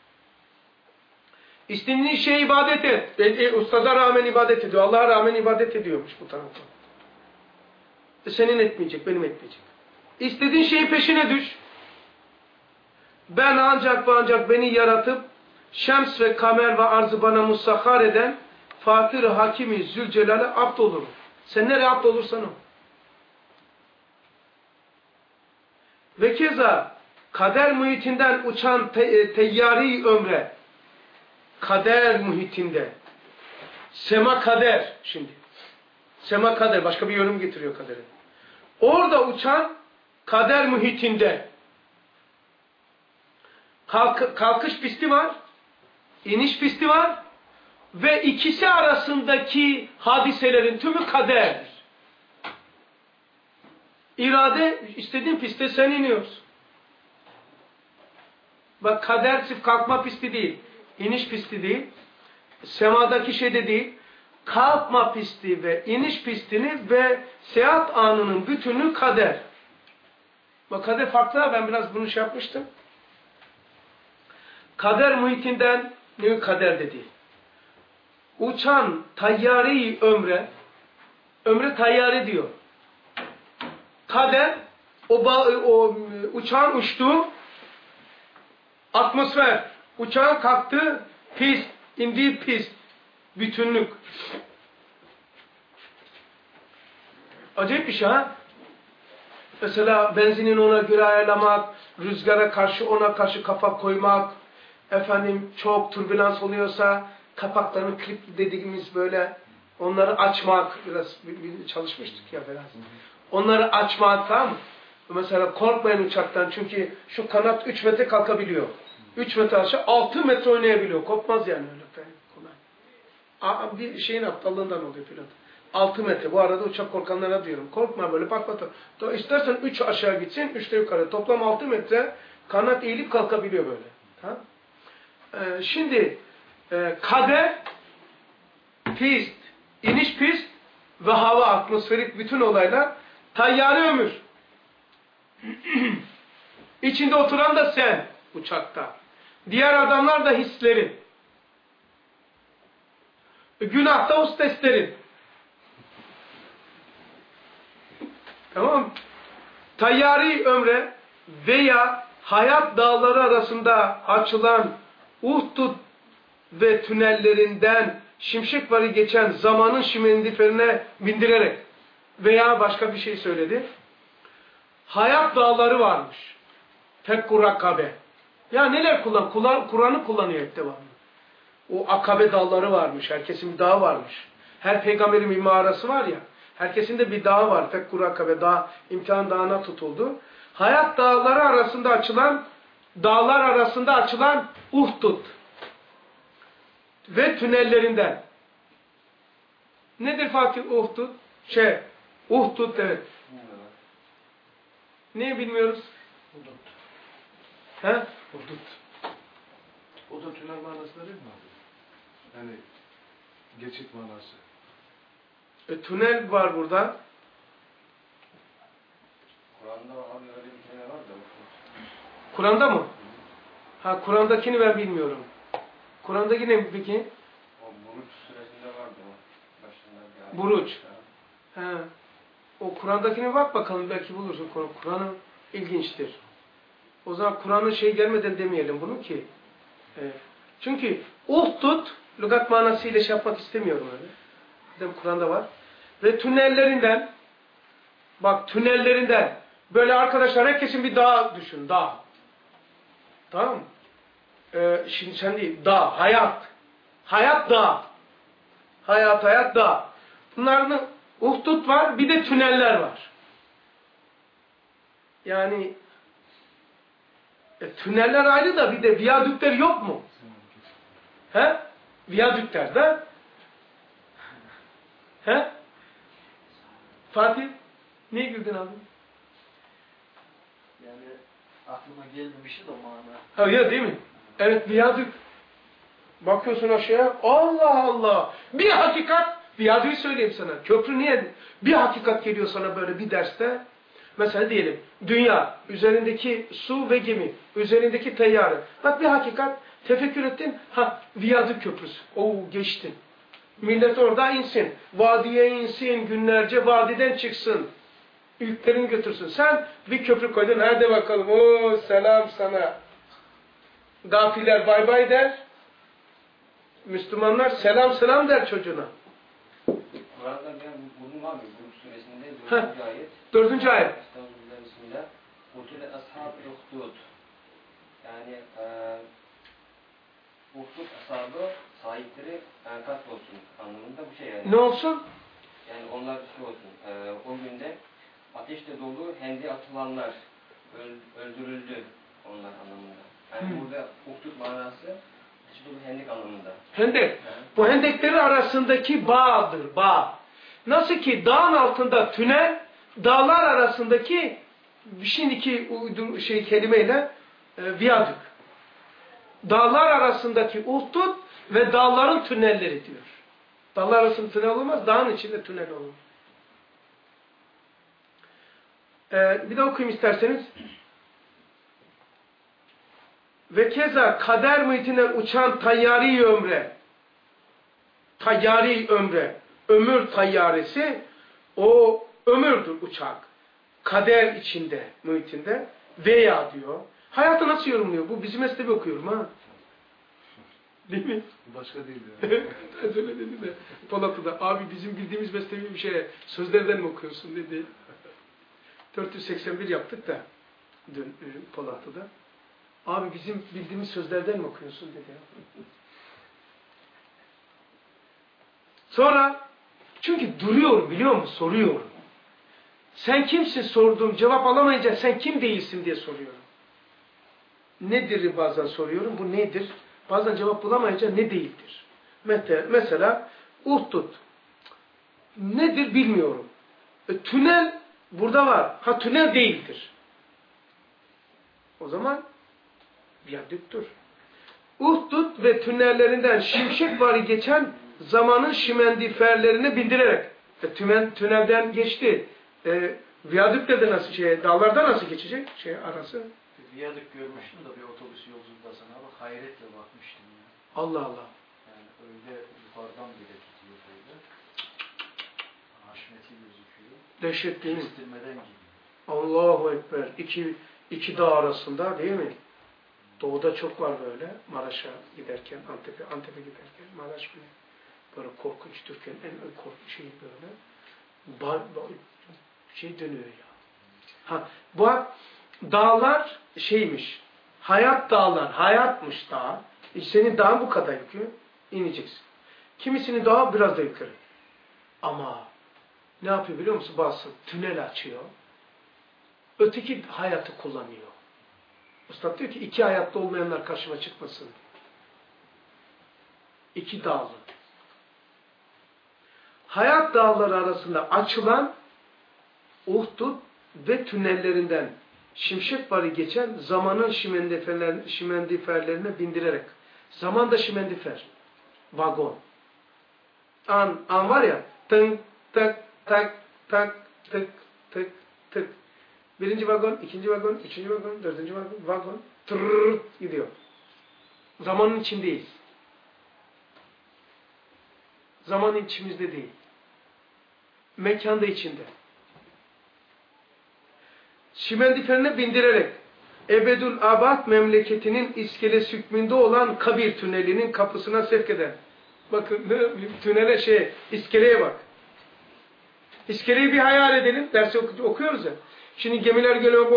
İstediğin şeye ibadet et. Ustada rağmen ibadet ediyor. Allah'a rağmen ibadet ediyormuş bu tarafta. Senin etmeyecek, benim etmeyecek. İstediğin şeyin peşine düş. Ben ancak beni yaratıp şems ve kamer ve arzı bana musakhar eden Fatır-ı Hakimi Zülcelal'e abd olurum. Sen nereye abd olursan o. Ve keza kader muhitinden uçan teyyari ömre, kader muhitinde, sema kader şimdi. Sema kader, başka bir yorum getiriyor kadere. Orada uçan kader muhitinde kalkış pisti var, iniş pisti var ve ikisi arasındaki hadiselerin tümü kaderdir. İrade, istediğin piste sen iniyorsun. Bak kader sırf kalkma pisti değil, iniş pisti değil, semadaki şey de değil, kalkma pisti ve iniş pistini ve seyahat anının bütünü kader. Bak kader farklı, ben biraz bunu şey yapmıştım. Kader muhitinden ne kader dedi? Uçan tayyare-i ömre tayyare diyor. Kader, o uçağın uçtuğu atmosfer, uçağın kalktığı pist, indiği pist, bütünlük. Acayip bir şey ha. Mesela benzinin ona göre ayarlamak, rüzgara karşı ona karşı kapak koymak, efendim çok türbülans oluyorsa kapaklarını klip dediğimiz böyle onları açmak, biraz çalışmıştık ya biraz. Onları açmak, tamam mı? Mesela korkmayın uçaktan çünkü şu kanat 3 metre kalkabiliyor. 3 metre aşağı 6 metre oynayabiliyor. Kopmaz yani öyle kolay. Bir şeyin aptallığından oluyor pilot. 6 metre. Bu arada uçak korkanlara diyorum. Korkma böyle bak. İstersen 3 aşağı gitsin, 3 de yukarı. Toplam 6 metre kanat eğilip kalkabiliyor böyle. Ha? Şimdi kader, pist, iniş pist ve hava, atmosferik bütün olaylar tayyare ömür. İçinde oturan da sen uçakta. Diğer adamlar da hislerin. Günahta hosteslerin. Tamam. Tayyari ömre veya hayat dağları arasında açılan Uhdud ve tünellerinden şimşek varı geçen zamanın şimendiferine bindirerek veya başka bir şey söyledi. Hayat dağları varmış. Fekkur Akabe. Ya neler Kur'an'ı kullanıyor hep devamlı. O Akabe dağları varmış. Herkesin bir dağı varmış. Her peygamberin bir mağarası var ya. Herkesin de bir dağı var. Fekkur Akabe dağ, imtihan dağına tutuldu. Hayat dağları arasında açılan Uhdud ve tünellerinden. Nedir Fatih Uhdud? Uhdud evet. Neyi bilmiyoruz? Hudut. He? Hudut. O da tünel manası değil mi abi? Yani geçit manası. Tünel var burada. Kur'an'da abi öyle bir tane var da. Kur'an'da mı? Ha Kur'an'dakini ben bilmiyorum. Kur'an'daki ne peki? O Buruç süresinde vardı o. Başında bir Buruç. He. O Kur'an'dakine bak bakalım belki bulursun. Kur'an'ı ilginçtir. O zaman Kur'an'ın gelmeden demeyelim bunu ki. Çünkü Uhdud lügat manasıyla şey yapmak istemiyorum öyle. Dedim Kur'an'da var. Ve tünellerinden bak tünellerinden böyle arkadaşlar herkesin bir dağ düşün. Dağ. Tamam mı? Şimdi sen değil. Dağ. Hayat. Hayat dağ. Hayat dağ. Bunların Uhdud var, bir de tüneller var. Yani tüneller ayrı da bir de viyadükler yok mu? He? Viyadükler de. He? Fatih, niye güldün abi? Yani aklıma gelmemişti de o mana. Ha ya değil mi? Evet viyadük. Bakıyorsun aşağıya. Allah Allah. Bir hakikat. Viyadüğü söyleyeyim sana. Köprü niye? Bir hakikat geliyor sana böyle bir derste. Mesela diyelim. Dünya. Üzerindeki su ve gemi. Üzerindeki teyyare. Bak bir hakikat. Tefekkür ettin. Ha, Viyadük köprüsü. Oo, geçtin. Millet orada insin. Vadiye insin. Günlerce vadiden çıksın. Yüklerini götürsün. Sen bir köprü koydun. Hadi bakalım. Oo, selam sana. Gafiller bay bay der. Müslümanlar selam selam der çocuğuna. Burada ben buldum abi. Grup suresinde 4. ayet. 4. ayet. Bismillah. Kutile ashab-ı uhdud. Yani uhdud ashabı sahipleri katlolsun anlamında bu şey yani. Ne olsun? Yani onlar şey olsun. O günde ateşle dolu hendeye atılanlar öldürüldü onlar anlamında. Yani burada uhdud manası ateşle dolu hendek anlamında. Hendek. Bu hendeklerin arasındaki bağdır. Bağ. Nasıl ki dağın altında tünel, dağlar arasındaki şimdiki kelimeyle viyadük. Dağlar arasındaki uhdud ve dağların tünelleri diyor. Dağlar arasında tünel olmaz, dağın içinde tünel olur. Bir de okuyayım isterseniz. Ve keza kader muhitinden uçan tayyari ömre. Tayyari ömre. Ömür tayyaresi o ömürdür uçak. Kader içinde, muhitinde. Veya diyor. Hayatı nasıl yorumluyor? Bu bizim mesleği okuyorum ha. Değil mi? Başka değil ya. Ben öyle dedi de. Polat'ta abi bizim bildiğimiz mesleği bir şeye sözlerden mi okuyorsun dedi. 481 yaptık da dün Polat'ta. Abi bizim bildiğimiz sözlerden mi okuyorsun dedi. Sonra çünkü duruyor biliyor musun? Soruyorum. Sen kimsin sorduğum cevap alamayınca sen kim değilsin diye soruyorum. Nedir bazen soruyorum. Bu nedir? Bazen cevap bulamayınca ne değildir? Mesela uhdud. Nedir bilmiyorum. Tünel burada var. Ha tünel değildir. O zaman viyadüktür. Uhdud ve tünellerinden şimşek vari geçen zamanın şimendiferlerine bindirerek. Tünelden geçti. Viyadükle de nasıl dağlarda nasıl geçecek arası? Viyadük görmüştüm de bir otobüs yolculuğunda sana bak hayretle bakmıştım ya. Allah Allah. Yani öyle yukarıdan bile tutuyor böyle. Haşmeti gözüküyor. Dehşet değil mi? Kestirmeden gidiyor. Allahu Ekber. İki dağ arasında değil mi? Doğuda çok var böyle. Maraş'a giderken, Antep'e giderken, Maraş bile böyle korkunç Türkiye'nin en korkunç şeyi böyle. Dönüyor ya. Ha, bu dağlar şeymiş. Hayat dağlar. Hayatmış dağ. Senin dağın bu kadar yükü. İneceksin. Kimisinin dağı biraz da yukarı. Ama ne yapıyor biliyor musun? Bazısı tünel açıyor. Öteki hayatı kullanıyor. Üstad diyor ki iki hayatta olmayanlar karşıma çıkmasın. İki dağlı. Hayat dağları arasında açılan uhdud ve tünellerinden şimşek vari geçen zamanın şimendiferlerine bindirerek. Zaman da şimendifer. Vagon. An var ya tınk tak tak tak tık tık tık. Birinci vagon, ikinci vagon, üçüncü vagon, dördüncü vagon tırrrrt gidiyor. Zamanın içindeyiz. Zaman içimizde değil. Mekanda içinde. Şimendiferine bindirerek Ebedül Abad memleketinin iskelesi hükmünde olan Kabir tünelinin kapısına sevk eder. Bakın tünele iskeleye bak. İskeleyi bir hayal edelim. Dersi okuyoruz ya. Şimdi gemiler geliyor.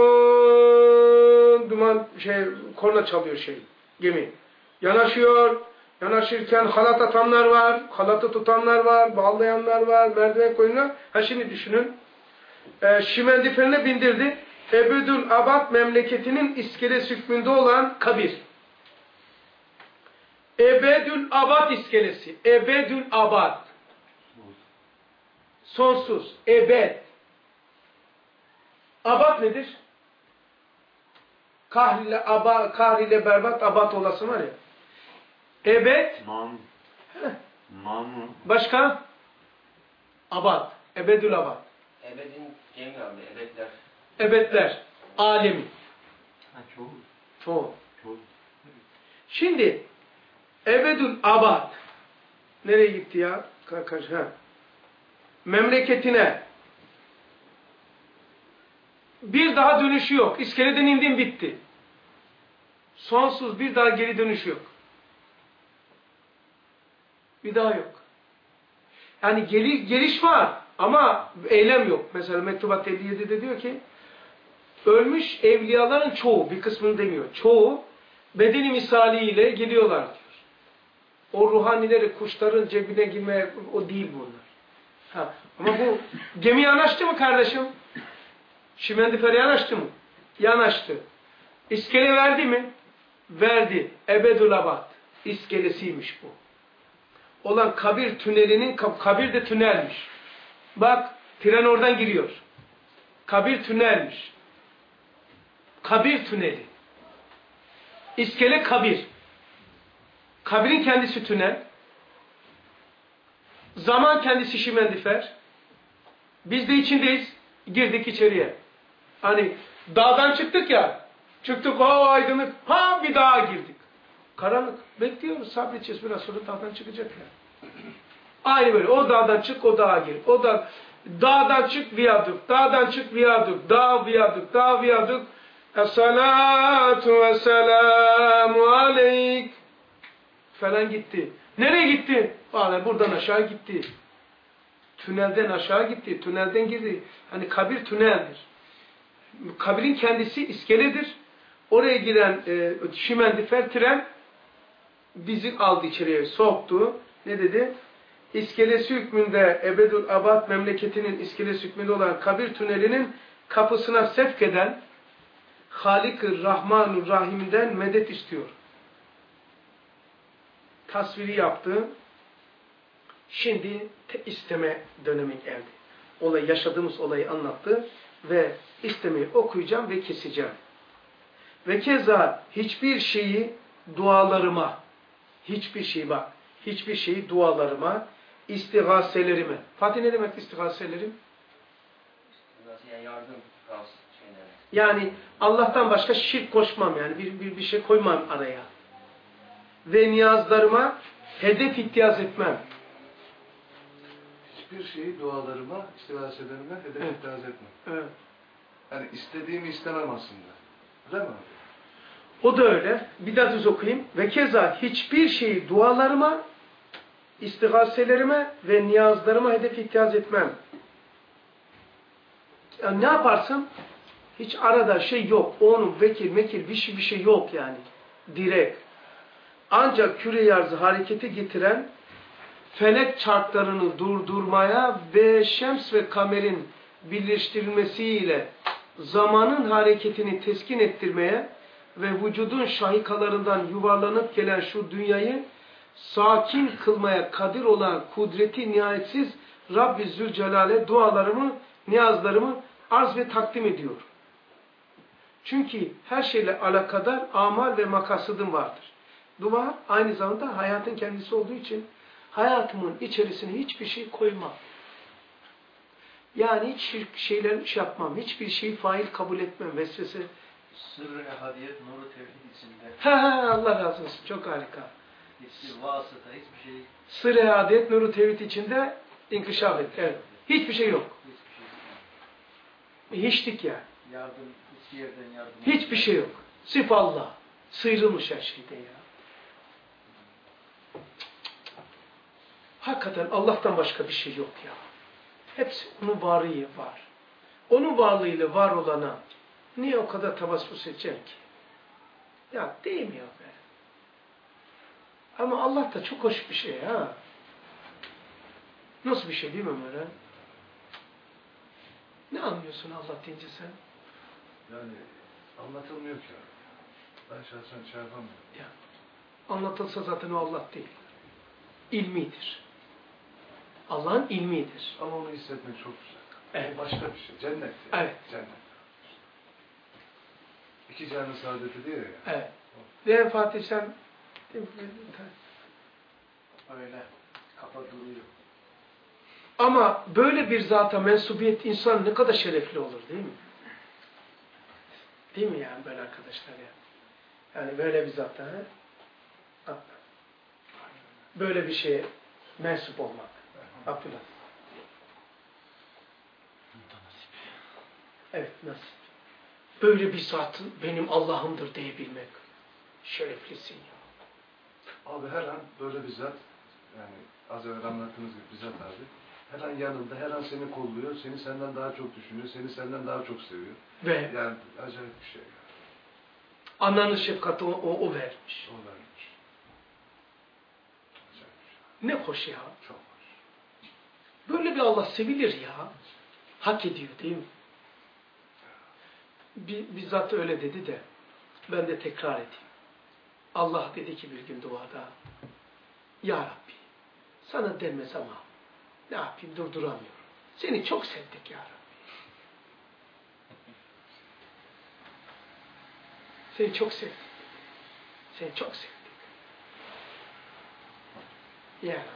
Duman korna çalıyor gemi. Yanaşıyor. Yanaşırken halat atanlar var. Halatı tutanlar var. Bağlayanlar var. Merdiven koyuyorlar. Şimdi düşünün. Şimendiferine bindirdi. Ebedül Abad memleketinin iskelesi hükmünde olan Kabir. Ebedül Abad iskelesi. Ebedül Abad. Sonsuz. Ebed. Abad nedir? Kahriyle berbat abad olası var ya. Ebed. Mamun. Başka? Abad. Ebedül abad. Ebedin cemi abi, ebedler. Ebedler. Alemi. Çoğu. Çoğu. Çoğu. Şimdi ebedül abad. Nereye gitti ya? Memleketine. Bir daha dönüşü yok. İskeleden indin bitti. Sonsuz bir daha geri dönüşü yok. Bir daha yok. Yani geliş var ama eylem yok. Mesela Mektubat 57'de diyor ki ölmüş evliyaların çoğu, bir kısmını demiyor. Çoğu bedeni misaliyle geliyorlar diyor. O ruhanileri kuşların cebine girmeye o değil bunlar. Ha, ama bu gemi yanaştı mı kardeşim? Şimendifer yanaştı mı? Yanaştı. İskele verdi mi? Verdi. Ebedül abad. İskelesiymiş bu. Olan kabir tünelinin, kabir de tünelmiş. Bak, tren oradan giriyor. Kabir tünelmiş. Kabir tüneli. İskele kabir. Kabirin kendisi tünel. Zaman kendisi şimendifer. Biz de içindeyiz. Girdik içeriye. Hani dağdan çıktık ya. Çıktık, aydınlık. Ha bir dağa girdik. Karanlık. Bekliyoruz. Sabredeceğiz. Biraz sonra dağdan çıkacak ya. Aynı böyle. O dağdan çık, o dağa gir. O dağdan çık, viyaduk. Dağdan çık, viyaduk. Dağ, viyaduk. Dağ, viyaduk. Es-salatu ve-selamu aleyk. Falan gitti. Nereye gitti? Vallahi buradan aşağı gitti. Tünelden aşağı gitti. Tünelden girdi. Hani kabir tüneldir. Kabirin kendisi iskeledir. Oraya giren şimendifer tren bizi aldı içeriye, soktu. Ne dedi? İskelesi hükmünde Ebedül Abad memleketinin iskelesi hükmünde olan kabir tünelinin kapısına sevk eden Halik-ı Rahman-ı Rahim'den medet istiyor. Tasviri yaptı. Şimdi isteme dönemi geldi. Yaşadığımız olayı anlattı ve istemeyi okuyacağım ve keseceğim. Ve keza hiçbir şeyi dualarıma, hiçbir şeyi dualarıma, istigaselerime. Fatih ne demek istigaselerim? Yani yardım şeyleri. Yani Allah'tan başka şirk koşmam yani bir şey koymam araya. Ve niyazlarıma hedef ihtiyaz etmem. Hiçbir şeyi dualarıma, istigaselerime hedef ihtiyaz etmem. Evet. Yani istediğimi istemem aslında. Değil mi? O da öyle. Bir daha düz okuyayım. Ve keza hiçbir şeyi dualarıma, istigaselerime ve niyazlarıma hedef ihtiyaz etmem. Yani ne yaparsın? Hiç arada şey yok. Onun vekil bir şey yok yani. Direkt. Ancak küre-i arzı harekete getiren felek çarklarını durdurmaya ve şems ve kamerin birleştirilmesiyle zamanın hareketini teskin ettirmeye ve vücudun şahikalarından yuvarlanıp gelen şu dünyayı sakin kılmaya kadir olan kudreti nihayetsiz Rabbi Zülcelal'e dualarımı, niyazlarımı arz ve takdim ediyor. Çünkü her şeyle alakadar amal ve makasıdım vardır. Dua aynı zamanda hayatın kendisi olduğu için hayatımın içerisine hiçbir şey koymam. Yani hiç şeyler yapmam. Hiçbir şeyi fail kabul etmem. Vesvese. Sırrı ehadiyet nuru tevhid içinde. Allah razı olsun. Çok harika. Hiçbir vasıta, hiçbir şey. Sırrı ehadiyet nuru tevhid içinde inkişaf et. Evet. Hiçbir şey yok. Hiçbir şey. Hiçlik yani. Yardım, hiçbir yerden yardım. Hiçbir şey yok. Sırf Allah. Sıyrılmış her şeyde ya. Hakikaten Allah'tan başka bir şey yok ya. Hepsi onun varlığı var. Onun varlığıyla var olana niye o kadar tavassus edeceğim ki? Ya değmiyor be. Ama Allah da çok hoş bir şey ha. Nasıl bir şey değil mi Ömer? Ne anlıyorsun Allah deyince sen? Yani anlatılmıyor ki. Ben şahsen şey yapamıyorum. Ya, anlatılsa zaten o Allah değil. İlmidir. Allah'ın ilmidir. Ama onu hissetmek çok güzel. Evet. O başka bir şey. Cennet. Yani. Evet. Cennet. İki canlı saadeti diyor ya. Evet. Ve Fatih sen Öyle. Kafa duruyor. Ama böyle bir zata mensubiyet insan ne kadar şerefli olur değil mi? Değil mi yani böyle arkadaşlar ya? Yani böyle bir zata, he? Böyle bir şeye mensup olmak. Abdullah. Evet, nasip. Böyle bir zatın benim Allah'ımdır diyebilmek. Şereflisin ya. Abi her an böyle bir zat, yani az evvel anlattığınız gibi bir zat abi, her an yanında, her an seni kolluyor, seni senden daha çok düşünüyor, seni senden daha çok seviyor. Ve Yani acayip bir şey. ananın şefkati o vermiş. O vermiş. Acayip bir şey. Ne hoş ya. Çok hoş. Böyle bir Allah sevilir ya. Hak ediyor değil mi? Bir zat öyle dedi de ben de tekrar edeyim. Allah dedi ki bir gün duada, Ya Rabbi sana denmez ama ne yapayım durduramıyorum. Seni çok sevdik Ya Rabbi. Seni çok sevdik. Seni çok sevdik. Ya Rabbi.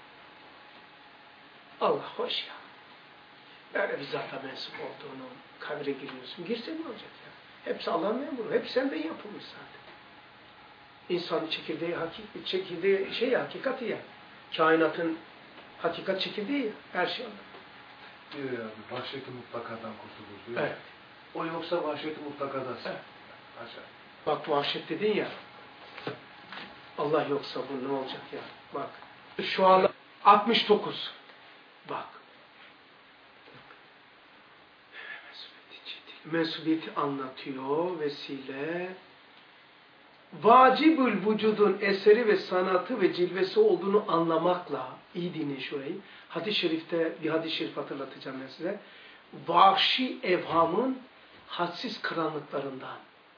Allah hoş ya. Böyle bir zata mensup olduğunu kabre giriyorsun. Girse ne olacak ya? Hepsi Allah'ın memuru. Hepsi senden yapılmış zaten. İnsanın çekirdeği hakikati ya. Kainatın hakikat çekirdeği ya. Her şey Allah. Diyor ya, vahşeti mutlakadan kurtulur diyor. Evet. O yoksa vahşeti muttakadasın. Evet. Acayip. Bak vahşet dedin ya. Allah yoksa bu ne olacak ya? Bak. Şu an 69. Bak. Mensubiyeti anlatıyor vesile. Vacibül vücudun eseri ve sanatı ve cilvesi olduğunu anlamakla, iyi dinleyin şurayı. Hadis-i şerifte bir hadis-i şerif hatırlatacağım ben size. Vahşi evhamın hadsiz karanlıklarından.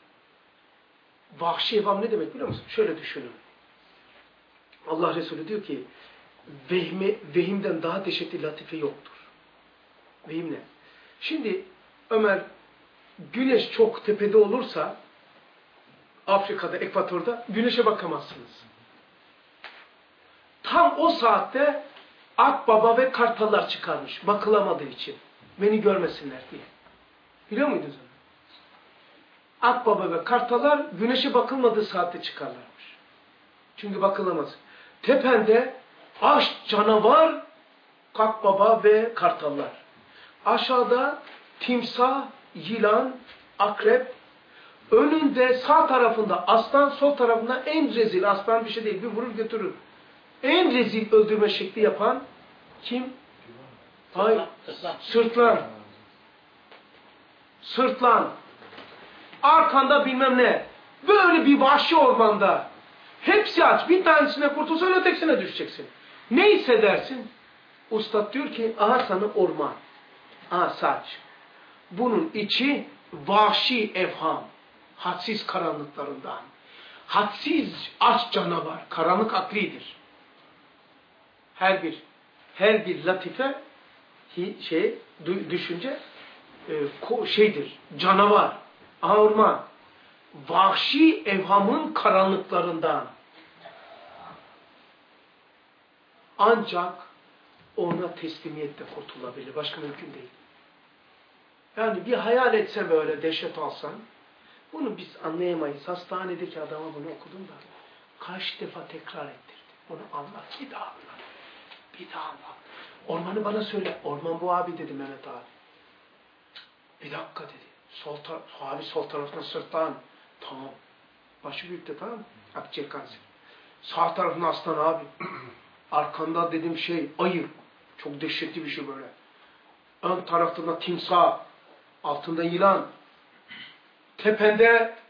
Vahşi evham ne demek biliyor musun? Şöyle düşünün. Allah Resulü diyor ki vehimden daha dehşetli latife yoktur. Vehim ne? Şimdi Ömer, güneş çok tepede olursa Afrika'da, ekvatorda güneşe bakamazsınız. Tam o saatte akbaba ve kartallar çıkarmış. Bakılamadığı için. Beni görmesinler diye. Biliyor muydunuz onu? Akbaba ve kartallar güneşe bakılmadığı saatte çıkarlarmış. Çünkü bakılamaz. Tepende aç canavar, akbaba ve kartallar. Aşağıda timsah, yılan, akrep. Önünde sağ tarafında aslan, sol tarafında en rezil, aslan bir şey değil, bir vurur götürür. En rezil öldürme şekli yapan kim? Hayır. Sırtlan. Sırtlan. Arkanda bilmem ne. Böyle bir vahşi ormanda. Hepsi aç. Bir tanesine kurtulsan ötekisine düşeceksin. Ne hissedersin? Ustad diyor ki, aha sana orman. Aha saç. Bunun içi vahşi evham. Hadsiz karanlıklarından. Hadsiz aç canavar. Karanlık aklidir. Her bir latife düşünce şeydir. Canavar. Orman. Vahşi evhamın karanlıklarından. Ancak ona teslimiyetle kurtulabilir. Başka mümkün değil. Yani bir hayal etse böyle dehşet alsan, bunu biz anlayamayız. Hastanedeki adama bunu okudum da kaç defa tekrar ettirdi. Bunu anlat, bir daha anlat. Bir daha anlat. Ormanı bana söyle. Orman bu abi dedi Mehmet abi. Bir dakika dedi. Abi sol tarafına sırtlan. Tamam. Başı büyük de tamam. Akciğer kanseri. Sağ tarafına aslan abi. Arkanda dediğim şey ayı. Çok dehşetli bir şey böyle. Ön tarafında timsah. Altında yılan. Tepende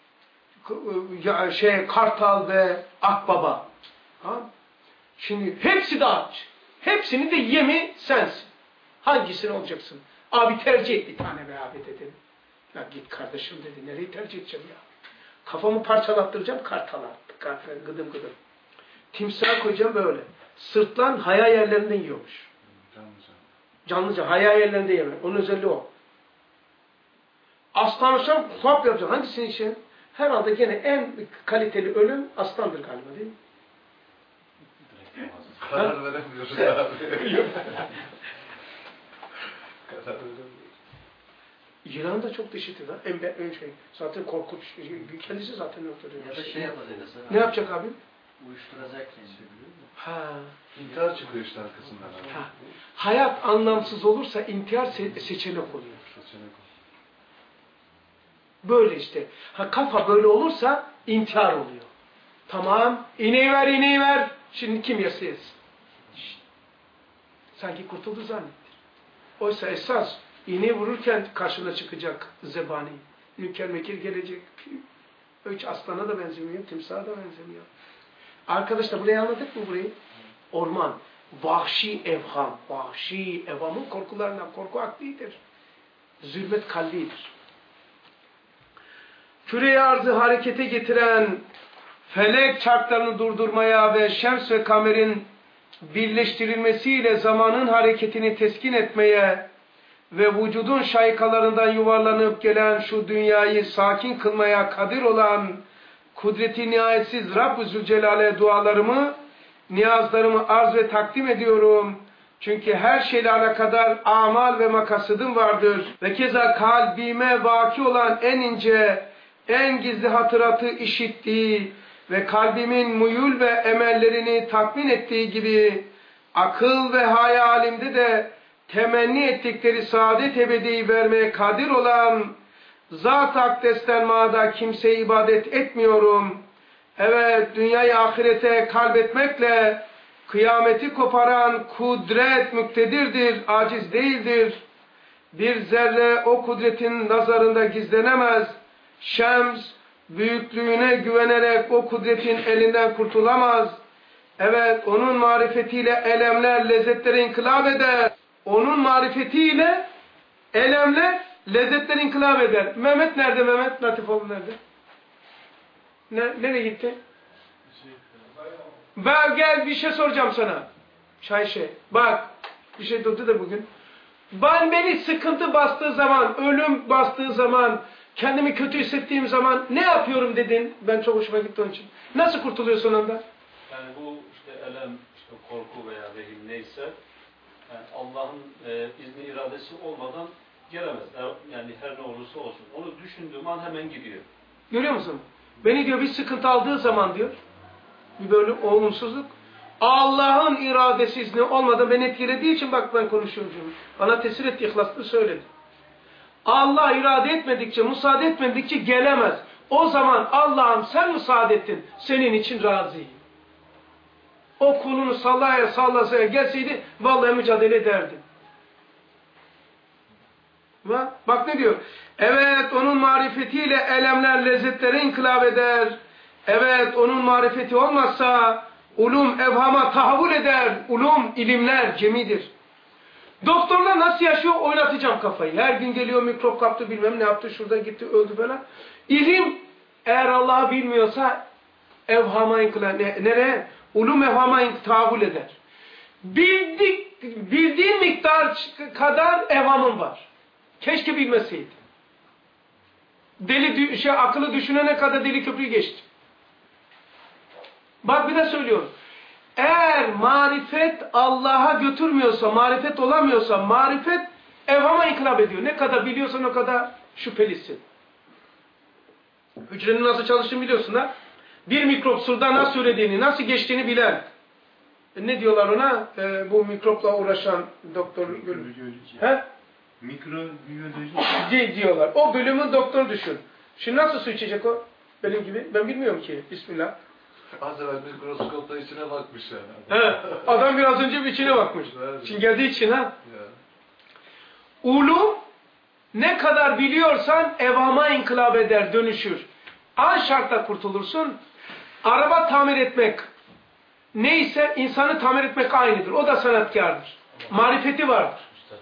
kartal ve akbaba. Tamam. Şimdi hepsi de aç. Hepsini de yemi sensin. Hangisini olacaksın? Abi tercih et bir tane be abi dedim. Ya git kardeşim dedi. Nereyi tercih edeceğim ya? Kafamı parçalattıracağım kartala. Gıdım gıdım. Timsah koyacağım böyle. Sırtlan haya yerlerinden yiyormuş. Canlıca haya yerlerinde yemek. Onun özelliği o. Aslan uçan hop yapacak. Hangisinin için? Herhalde gene en kaliteli ölüm aslandır galiba değil mi? Karar veremiyoruz abi. Karar veremiyoruz. Yılan da çok dişidir ha. En şey. Zaten korkunç. Kendisi zaten öldürüyor. Ya da şey yapacak mesela. Ne yapacak abi? Uyuşturacak kendini. Ha. İntihar çıkıyor işte arkasından abi. Ha. Hayat anlamsız olursa intihar seçenek oluyor. Seçenek o. Böyle işte. Ha, kafa böyle olursa intihar oluyor. Tamam. İğneyi ver, iğneyi ver. Şimdi kim yerse yesin. Sanki kurtuldu zannetti. Oysa esas iğneyi vururken karşına çıkacak zebani. Münker mekir gelecek. Hiç aslana da benzemiyor, timsaha da benzemiyor. Arkadaşlar burayı anladık mı burayı? Orman. Vahşi evham. Vahşi evhamın korkularından. Korku aklidir. Zulmet kalbidir. Küre-i arzı harekete getiren felek çarklarını durdurmaya ve şems ve kamerin birleştirilmesiyle zamanın hareketini teskin etmeye ve vücudun şaykalarından yuvarlanıp gelen şu dünyayı sakin kılmaya kadir olan kudreti nihayetsiz Rabb-ı Zülcelal'e dualarımı, niyazlarımı arz ve takdim ediyorum. Çünkü her şeyle alakadar amal ve makasıdım vardır. Ve keza kalbime vaki olan en ince, en gizli hatıratı işittiği ve kalbimin muyul ve emellerini tatmin ettiği gibi akıl ve hayalimde de temenni ettikleri saadet ebediyi vermeye kadir olan zat-ı akdesten mağda kimseye ibadet etmiyorum. Evet, dünyayı ahirete kalbetmekle kıyameti koparan kudret müktedirdir, aciz değildir. Bir zerre o kudretin nazarında gizlenemez. Şems, büyüklüğüne güvenerek o kudretin elinden kurtulamaz. Evet, onun marifetiyle elemler lezzetlere inkılap eder. Onun marifetiyle elemler lezzetlere inkılap eder. Mehmet nerede Mehmet? Latifoğlu nerede? Nereye gitti? Gel bir şey soracağım sana. Bak, bir şey durdu da bugün. Beni sıkıntı bastığı zaman, ölüm bastığı zaman, kendimi kötü hissettiğim zaman ne yapıyorum dedin. Ben çok hoşuma gitti onun için. Nasıl kurtuluyorsun ondan? Yani bu işte elem, işte korku veya vehim neyse, yani Allah'ın izni iradesi olmadan gelemez. Yani her ne olursa olsun. Onu düşündüğüm an hemen gidiyor. Görüyor musun? Beni diyor bir sıkıntı aldığı zaman diyor, bir böyle olumsuzluk, Allah'ın iradesi izni olmadan beni etkilediği için bak ben konuşuyorum. Bana tesir etti, ihlaslı söyledi. Allah irade etmedikçe, müsaade etmedikçe gelemez. O zaman Allah'ım sen müsaade ettin, senin için razıyım. O kulunu sallaya gelseydi vallahi mücadele ederdi. Bak ne diyor? Evet, onun marifetiyle elemler lezzetlere inkılap eder. Evet, onun marifeti olmazsa ulum evhama tahavvül eder. Ulum, ilimler cemidir. Doktorlar nasıl yaşıyor? Oynatacağım kafayı. Her gün geliyor mikrop kaptı bilmem ne yaptı. Şurada gitti öldü falan. İlim eğer Allah'ı bilmiyorsa evhama inkılap. Nereye? Ulum evhama tahavvül eder. Bildiğin miktar kadar evhamın var. Keşke bilmeseydi. Akıllı düşünene kadar deli köprüyü geçti. Bak bir de söylüyorum. Eğer marifet Allah'a götürmüyorsa, marifet olamıyorsa, marifet evhama inkılap ediyor. Ne kadar biliyorsan o kadar şüphelisin. Hücrenin nasıl çalıştığını biliyorsun ha? Bir mikrop surda nasıl ürediğini, nasıl geçtiğini bilen. Ne diyorlar ona? Bu mikropla uğraşan doktor. He? Mikrobiyoloji diyorlar. O bölümün doktoru düşün. Şimdi nasıl su içecek o? Benim gibi. Ben bilmiyorum ki. Bismillah. Az evvel mikroskopla içine bakmış yani. He, adam biraz önce bir içine bakmış. Şimdi geldiği için ha. Ulum ne kadar biliyorsan evhama inkılap eder, dönüşür. An şartla kurtulursun. Araba tamir etmek neyse insanı tamir etmek aynıdır. O da sanatkardır. Marifeti vardır.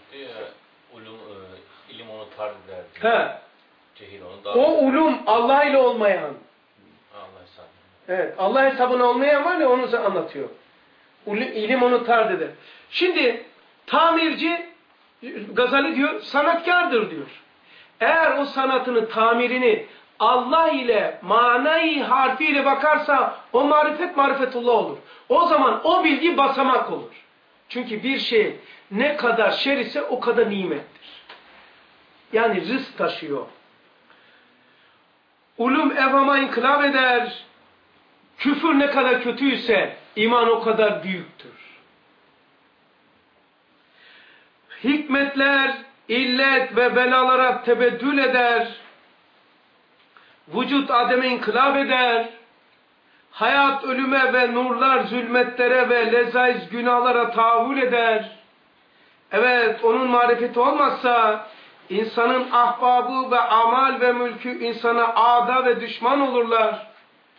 İlim onu tard eder. He. Cehil onu daha... O ulum Allah ile olmayan. Allah hesabı. Evet. Allah hesabına olmayan var ya onu anlatıyor. İlim onu tard eder. Şimdi tamirci Gazali diyor sanatkardır diyor. Eğer o sanatını, tamirini Allah ile manayı harfiyle bakarsa o marifet marifetullah olur. O zaman o bilgi basamak olur. Çünkü bir şey ne kadar şer ise o kadar nimettir. Yani rızk taşıyor. Ulum evhama inkılap eder. Küfür ne kadar kötüyse iman o kadar büyüktür. Hikmetler, illet ve belalara tebeddül eder. Vücut ademe inkılap eder. Hayat ölüme ve nurlar zulmetlere ve lezaiz günahlara tahammül eder. Evet, onun marifeti olmazsa insanın ahbabı ve amal ve mülkü insana ada ve düşman olurlar.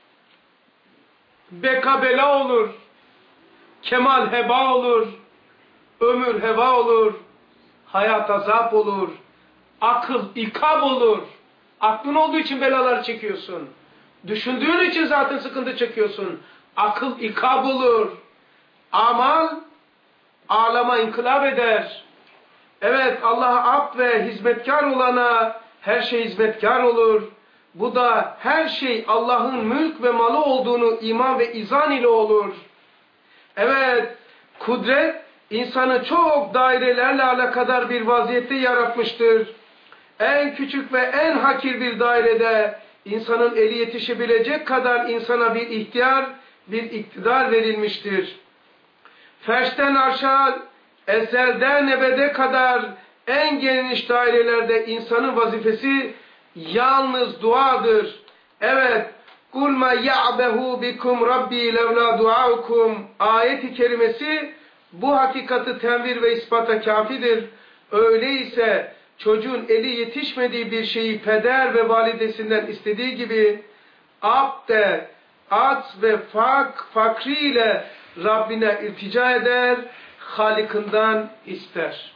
Beka bela olur. Kemal heba olur. Ömür heva olur. Hayat azap olur. Akıl ikab olur. Aklın olduğu için belalar çekiyorsun. Düşündüğün için zaten sıkıntı çekiyorsun. Akıl ikab olur. Amal alama inkılap eder. Evet, Allah'a abd ve hizmetkar olana her şey hizmetkar olur. Bu da her şey Allah'ın mülk ve malı olduğunu iman ve izan ile olur. Evet, kudret insanı çok dairelerle alakadar bir vaziyette yaratmıştır. En küçük ve en hakir bir dairede insanın eli yetişebilecek kadar insana bir ihtiyar, bir iktidar verilmiştir. Ferşten aşağı, ezelden ebede kadar en geniş dairelerde insanın vazifesi yalnız duadır. Evet, قُلْ مَا يَعْبَهُ بِكُمْ رَبِّي لَوْلَا دُعَاءُكُمْ ayet-i kerimesi bu hakikati tenvir ve ispata kafidir. Öyleyse çocuğun eli yetişmediği bir şeyi peder ve validesinden istediği gibi abde, aç ve fakriyle Rabbine iltica eder, Halik'inden ister.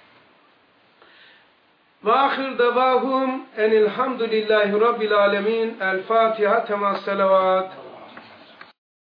Ve ahir davahum enilhamdülillahi rabbil alemin. El Fatiha tema selavat.